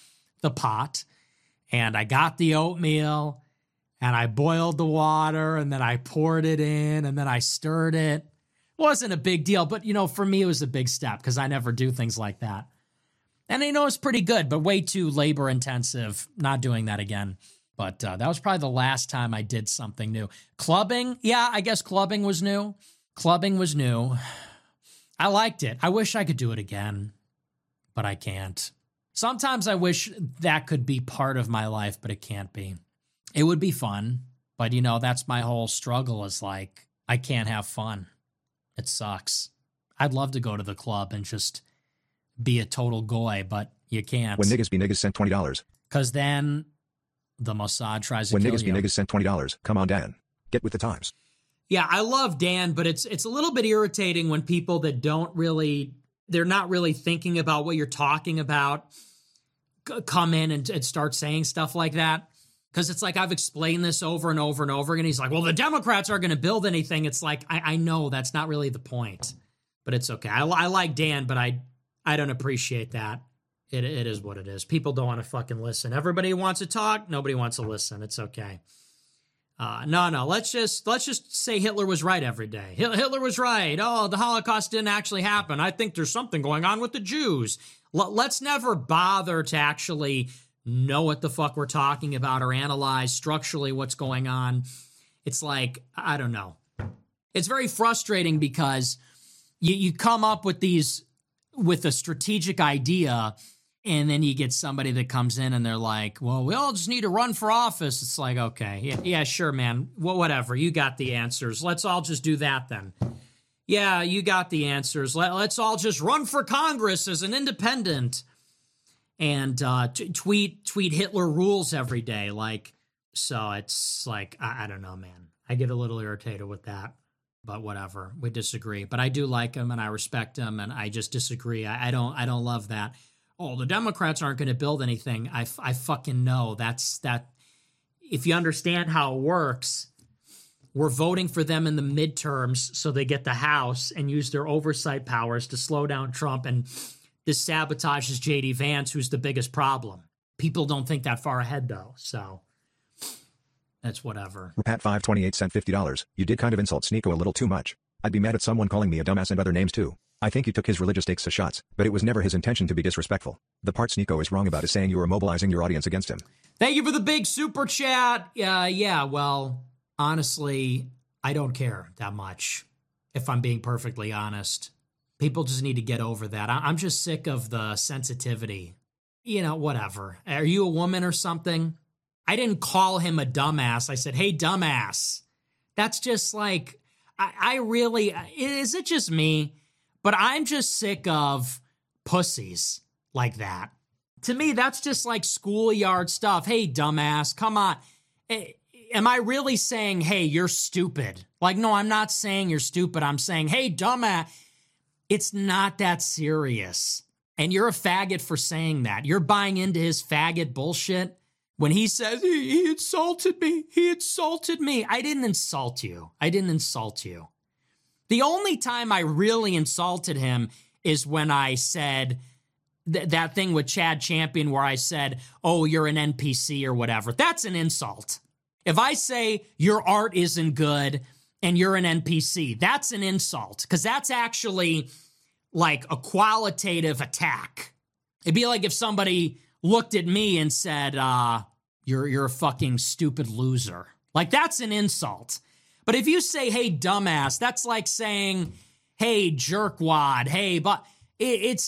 and I got the oatmeal, and I boiled the water, and then I poured it in, and then I stirred it. It wasn't a big deal, but, for me, it was a big step because I never do things like that. And it's pretty good, but way too labor intensive. Not doing that again. But that was probably the last time I did something new. Clubbing? Yeah, I guess clubbing was new. I liked it. I wish I could do it again, but I can't. Sometimes I wish that could be part of my life, but it can't be. It would be fun, but that's my whole struggle is like, I can't have fun. It sucks. I'd love to go to the club and just be a total goy, but you can't. When niggas be niggas sent $20. Because then the Mossad tries to When kill niggas you. be niggas sent $20. Come on, Dan. Get with the times. Yeah, I love Dan, but it's a little bit irritating when people that they're not really thinking about what you're talking about come in and start saying stuff like that. Because it's like, I've explained this over and over and over again. He's like, well, the Democrats aren't going to build anything. It's like, I know that's not really the point, but it's okay. I like Dan, but I don't appreciate that. It is what it is. People don't want to fucking listen. Everybody wants to talk. Nobody wants to listen. It's okay. No. Let's just say Hitler was right every day. Hitler was right. Oh, the Holocaust didn't actually happen. I think there's something going on with the Jews. Let's never bother to actually know what the fuck we're talking about or analyze structurally what's going on. It's like, I don't know. It's very frustrating because you come up with a strategic idea, and then you get somebody that comes in and they're like, well, we all just need to run for office. It's like, okay, yeah, sure, man. Well, whatever. You got the answers. Let's all just do that then. Yeah, you got the answers. Let's all just run for Congress as an independent and tweet Hitler rules every day. So it's like, I don't know, man. I get a little irritated with that. But whatever, we disagree. But I do like him and I respect him, and I just disagree. I don't love that. Oh, the Democrats aren't going to build anything. I fucking know that. If you understand how it works, we're voting for them in the midterms so they get the House and use their oversight powers to slow down Trump, and this sabotages J.D. Vance, who's the biggest problem. People don't think that far ahead, though, so that's whatever. Rapat528 sent $50. You did kind of insult Sneeko a little too much. I'd be mad at someone calling me a dumbass and other names too. I think you took his religious takes as shots, but it was never his intention to be disrespectful. The part Sneeko is wrong about is saying you were mobilizing your audience against him. Thank you for the big super chat. Yeah, well, honestly, I don't care that much, if I'm being perfectly honest. People just need to get over that. I'm just sick of the sensitivity. You know, whatever. Are you a woman or something? I didn't call him a dumbass. I said, hey, dumbass. That's just like, I really, is it just me? But I'm just sick of pussies like that. To me, that's just like schoolyard stuff. Hey, dumbass, come on. Am I really saying, hey, you're stupid? Like, no, I'm not saying you're stupid. I'm saying, hey, dumbass. It's not that serious. And you're a faggot for saying that. You're buying into his faggot bullshit. When he says, he insulted me. He insulted me. I didn't insult you. I didn't insult you. The only time I really insulted him is when I said that thing with Chad Champion where I said, oh, you're an NPC or whatever. That's an insult. If I say your art isn't good and you're an NPC, that's an insult because that's actually like a qualitative attack. It'd be like if somebody looked at me and said, you're a fucking stupid loser. Like that's an insult. But if you say, hey, dumbass, that's like saying, hey, jerkwad, hey, but is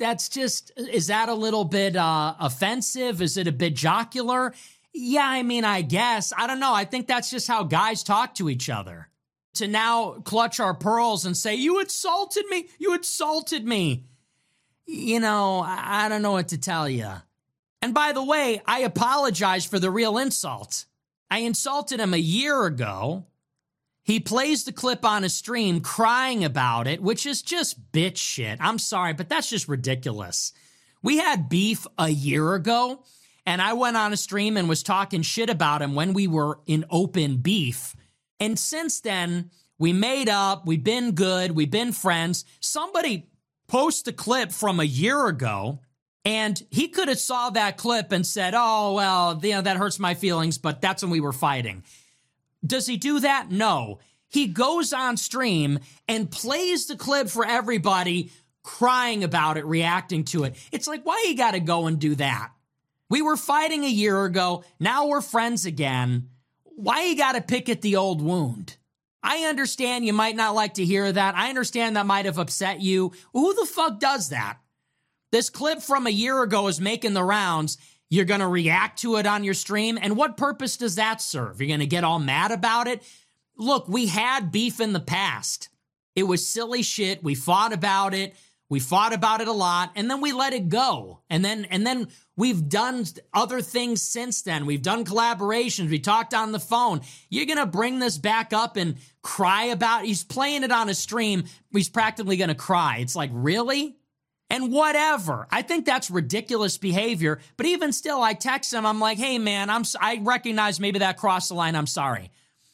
that a little bit offensive? Is it a bit jocular? Yeah, I mean, I guess. I don't know. I think that's just how guys talk to each other. To now clutch our pearls and say, you insulted me. You insulted me. You know, I don't know what to tell you. And by the way, I apologize for the real insult. I insulted him a year ago. He plays the clip on his stream crying about it, which is just bitch shit. I'm sorry, but that's just ridiculous. We had beef a year ago, and I went on a stream and was talking shit about him when we were in open beef. And since then, we made up, we've been good, we've been friends. Somebody post a clip from a year ago, and he could have saw that clip and said, oh, well, you know, that hurts my feelings, but that's when we were fighting. Does he do that? No. He goes on stream and plays the clip for everybody, crying about it, reacting to it. It's like, why you got to go and do that? We were fighting a year ago. Now we're friends again. Why you got to pick at the old wound? I understand you might not like to hear that. I understand that might have upset you. Who the fuck does that? This clip from a year ago is making the rounds. You're going to react to it on your stream. And what purpose does that serve? You're going to get all mad about it? Look, we had beef in the past. It was silly shit. We fought about it. We fought about it a lot. And then we let it go. And then we've done other things since then. We've done collaborations. We talked on the phone. You're going to bring this back up and cry about it? He's playing it on a stream. He's practically going to cry. It's like, really? And whatever. I think that's ridiculous behavior. But even still, I text him. I'm like, hey, man, I recognize maybe that crossed the line. I'm sorry.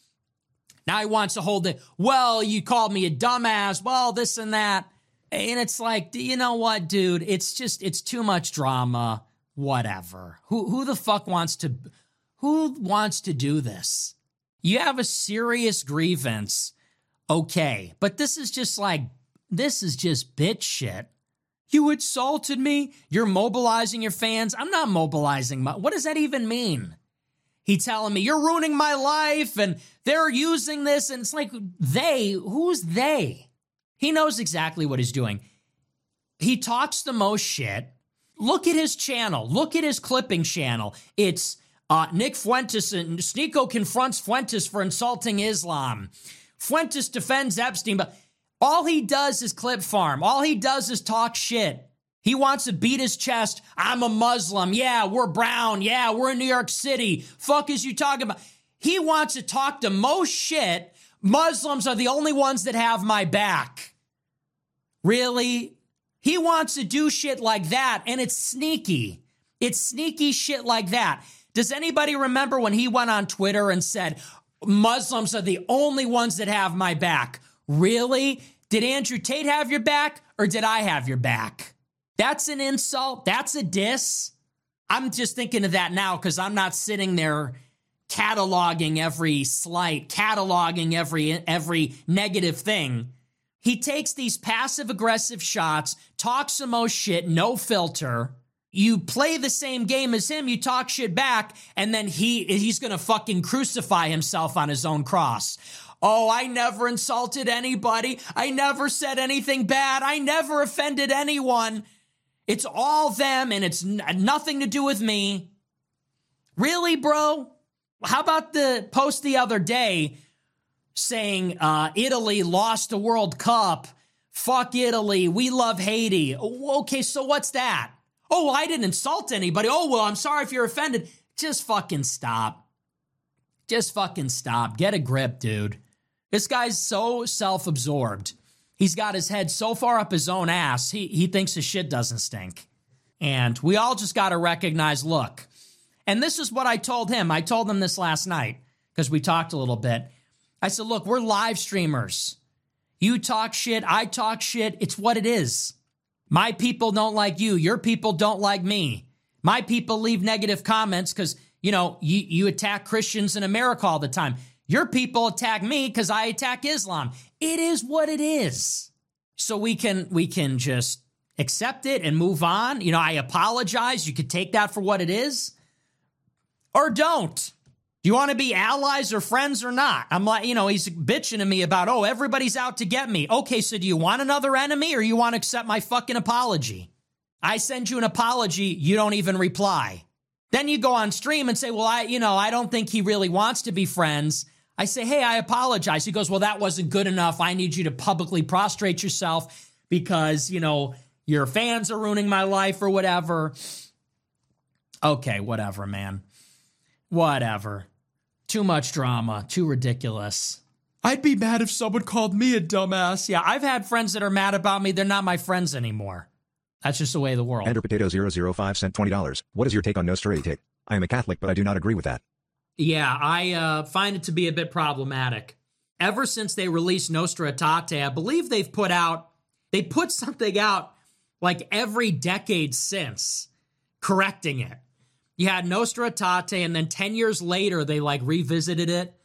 Now he wants to hold it. Well, you called me a dumbass. Well, this and that. And it's like, you know what, dude? It's too much drama. Whatever. Who the fuck wants to do this? You have a serious grievance. Okay. But this is just bitch shit. You insulted me. You're mobilizing your fans. I'm not mobilizing what does that even mean? He telling me you're ruining my life and they're using this. And it's like, who's they? He knows exactly what he's doing. He talks the most shit. Look at his channel. Look at his clipping channel. It's Nick Fuentes and Sneeko confronts Fuentes for insulting Islam. Fuentes defends Epstein, but all he does is clip farm. All he does is talk shit. He wants to beat his chest. I'm a Muslim. Yeah, we're brown. Yeah, we're in New York City. Fuck is you talking about? He wants to talk the most shit. Muslims are the only ones that have my back. Really? He wants to do shit like that, and it's sneaky. It's sneaky shit like that. Does anybody remember when he went on Twitter and said, Muslims are the only ones that have my back? Really? Did Andrew Tate have your back, or did I have your back? That's an insult. That's a diss. I'm just thinking of that now because I'm not sitting there cataloging every slight, cataloging every negative thing. He takes these passive-aggressive shots, talks the most shit, no filter. You play the same game as him, you talk shit back, and then he's going to fucking crucify himself on his own cross. Oh, I never insulted anybody. I never said anything bad. I never offended anyone. It's all them, and it's nothing to do with me. Really, bro? How about the post the other day saying Italy lost the World Cup? Fuck Italy. We love Haiti. Okay, so what's that? Oh, well, I didn't insult anybody. Oh, well, I'm sorry if you're offended. Just fucking stop. Just fucking stop. Get a grip, dude. This guy's so self-absorbed. He's got his head so far up his own ass, he thinks his shit doesn't stink. And we all just got to recognize, look, and this is what I told him. I told him this last night because we talked a little bit. I said, look, we're live streamers. You talk shit, I talk shit. It's what it is. My people don't like you. Your people don't like me. My people leave negative comments because, you attack Christians in America all the time. Your people attack me because I attack Islam. It is what it is. So we can just accept it and move on. I apologize. You could take that for what it is. Or don't. Do you want to be allies or friends or not? I'm like, he's bitching to me about, everybody's out to get me. Okay, so do you want another enemy or you want to accept my fucking apology? I send you an apology, you don't even reply. Then you go on stream and say, well, I don't think he really wants to be friends. I say, hey, I apologize. He goes, well, that wasn't good enough. I need you to publicly prostrate yourself because, your fans are ruining my life or whatever. Okay, whatever, man. Whatever. Too much drama. Too ridiculous. I'd be mad if someone called me a dumbass. Yeah, I've had friends that are mad about me. They're not my friends anymore. That's just the way of the world. Ender Potato 005 sent $20. What is your take on Nostra Aetate? I am a Catholic, but I do not agree with that. Yeah, I find it to be a bit problematic. Ever since they released Nostra Aetate, I believe they put something out like every decade since, correcting it. You had Nostra Aetate, and then 10 years later, they revisited it.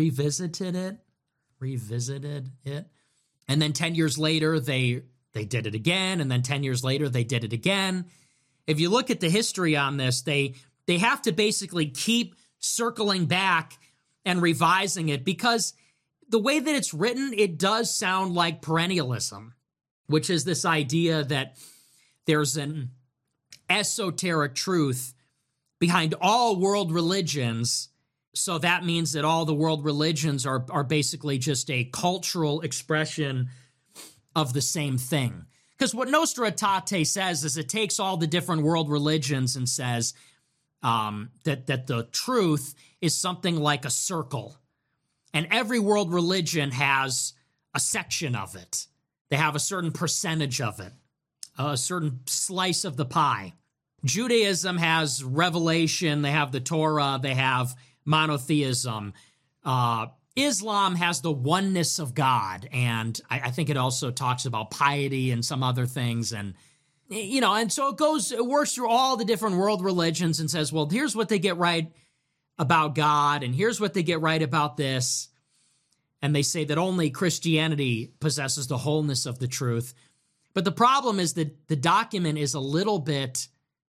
And then 10 years later, they did it again, and then 10 years later, they did it again. If you look at the history on this, they have to basically keep circling back and revising it because the way that it's written, it does sound like perennialism, which is this idea that there's an esoteric truth behind all world religions. So that means that all the world religions are basically just a cultural expression of the same thing. Because what Nostra Aetate says is it takes all the different world religions and says that the truth is something like a circle. And every world religion has a section of it. They have a certain percentage of it, a certain slice of the pie. Judaism has revelation, they have the Torah, they have monotheism. Islam has the oneness of God, and I think it also talks about piety and some other things, and and so it works through all the different world religions and says, well, here's what they get right about God, and here's what they get right about this, and they say that only Christianity possesses the wholeness of the truth. But the problem is that the document is a little bit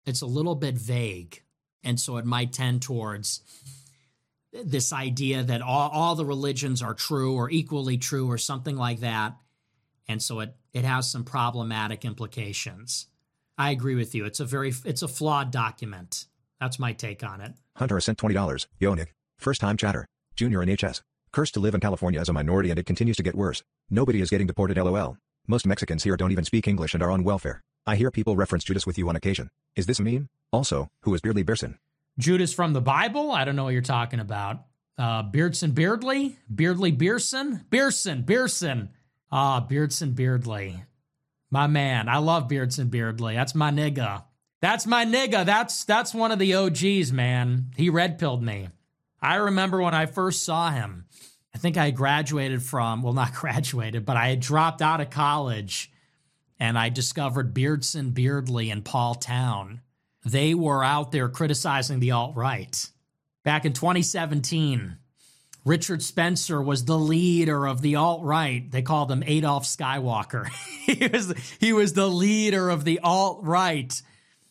vague, and so it might tend towards this idea that all the religions are true or equally true or something like that. And so it has some problematic implications. I agree with you. It's a flawed document. That's my take on it. Hunter sent $20. Yo, Nick. First time chatter. Junior in HS. Cursed to live in California as a minority and it continues to get worse. Nobody is getting deported LOL. Most Mexicans here don't even speak English and are on welfare. I hear people reference Judas with you on occasion. Is this a meme? Also, who is Beardly Bearson? Judas from the Bible? I don't know what you're talking about. Beardson Beardly? Beardly Bearson? Bearson. Beardson Beardly. My man. I love Beardson Beardly. That's my nigga. That's one of the OGs, man. He red-pilled me. I remember when I first saw him. I think I graduated not graduated, but I had dropped out of college, and I discovered Beardson Beardly in Paul Town. They were out there criticizing the alt-right. Back in 2017, Richard Spencer was the leader of the alt-right. They called him Adolf Skywalker. he was the leader of the alt-right.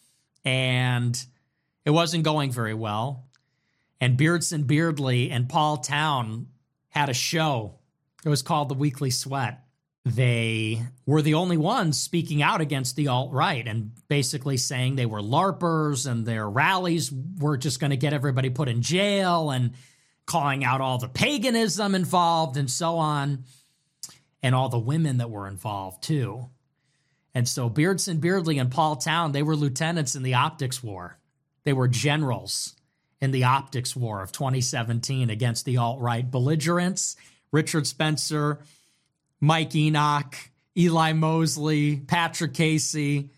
And it wasn't going very well. And Beardson Beardley and Paul Town had a show. It was called The Weekly Sweat. They were the only ones speaking out against the alt-right and basically saying they were LARPers and their rallies were just going to get everybody put in jail and calling out all the paganism involved and so on, and all the women that were involved too. And so Beardson Beardley and Paul Town, they were lieutenants in the optics war. They were generals in the optics war of 2017 against the alt-right belligerents. Richard Spencer, Mike Enoch, Eli Mosley, Patrick Casey,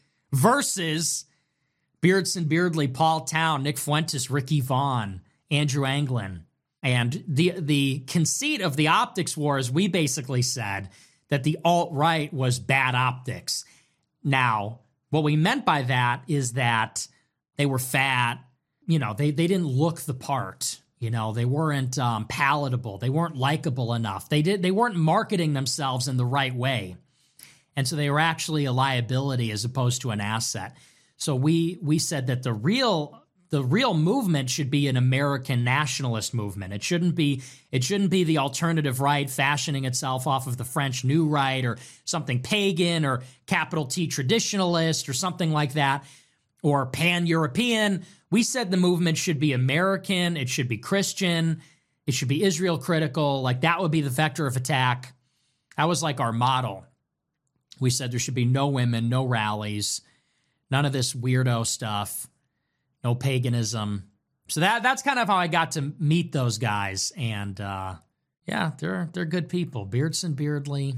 versus Beardson Beardley, Paul Town, Nick Fuentes, Ricky Vaughn, Andrew Anglin. And the conceit of the optics war is we basically said that the alt-right was bad optics. Now, what we meant by that is that they were fat. You know, they didn't look the part. You know, they weren't palatable. They weren't likable enough. They weren't marketing themselves in the right way. And so they were actually a liability as opposed to an asset. So we said that the real movement should be an American nationalist movement. It shouldn't be the alternative right fashioning itself off of the French New Right or something pagan or capital T traditionalist or something like that, or pan-European. We said the movement should be American. It should be Christian. It should be Israel critical. Like that would be the vector of attack. That was like our model. We said there should be no women, no rallies, none of this weirdo stuff. No paganism. So that's kind of how I got to meet those guys. And yeah, they're good people. Beardson Beardley,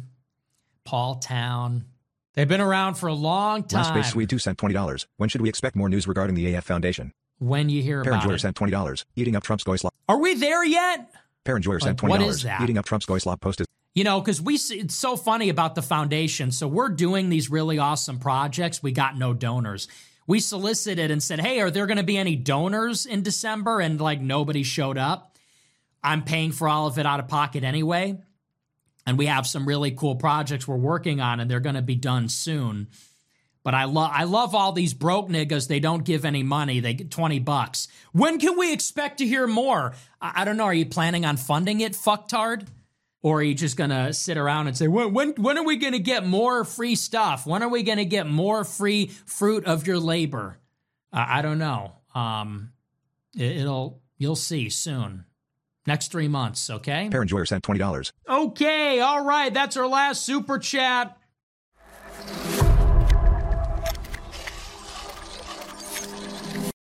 Paul Town. They've been around for a long time. Last Space Swede 2 sent $20. When should we expect more news regarding the AF Foundation? When you hear Parent about Joyer it. sent $20. Eating up Trump's Goyslop. Are we there yet? Parent Joyer sent $20. What is that? Eating up Trump's Goyslop posted. You know, because it's so funny about the foundation. So we're doing these really awesome projects. We got no donors. We solicited and said, hey, are there going to be any donors in December? And like nobody showed up. I'm paying for all of it out of pocket anyway. And we have some really cool projects we're working on and they're going to be done soon. But I love all these broke niggas. They don't give any money. They get $20. When can we expect to hear more? I don't know. Are you planning on funding it, fucktard? Or are you just going to sit around and say, when are we going to get more free stuff? When are we going to get more free fruit of your labor? I don't know. You'll see soon. Next 3 months, okay? Parent Joyer sent $20. Okay, all right. That's our last super chat.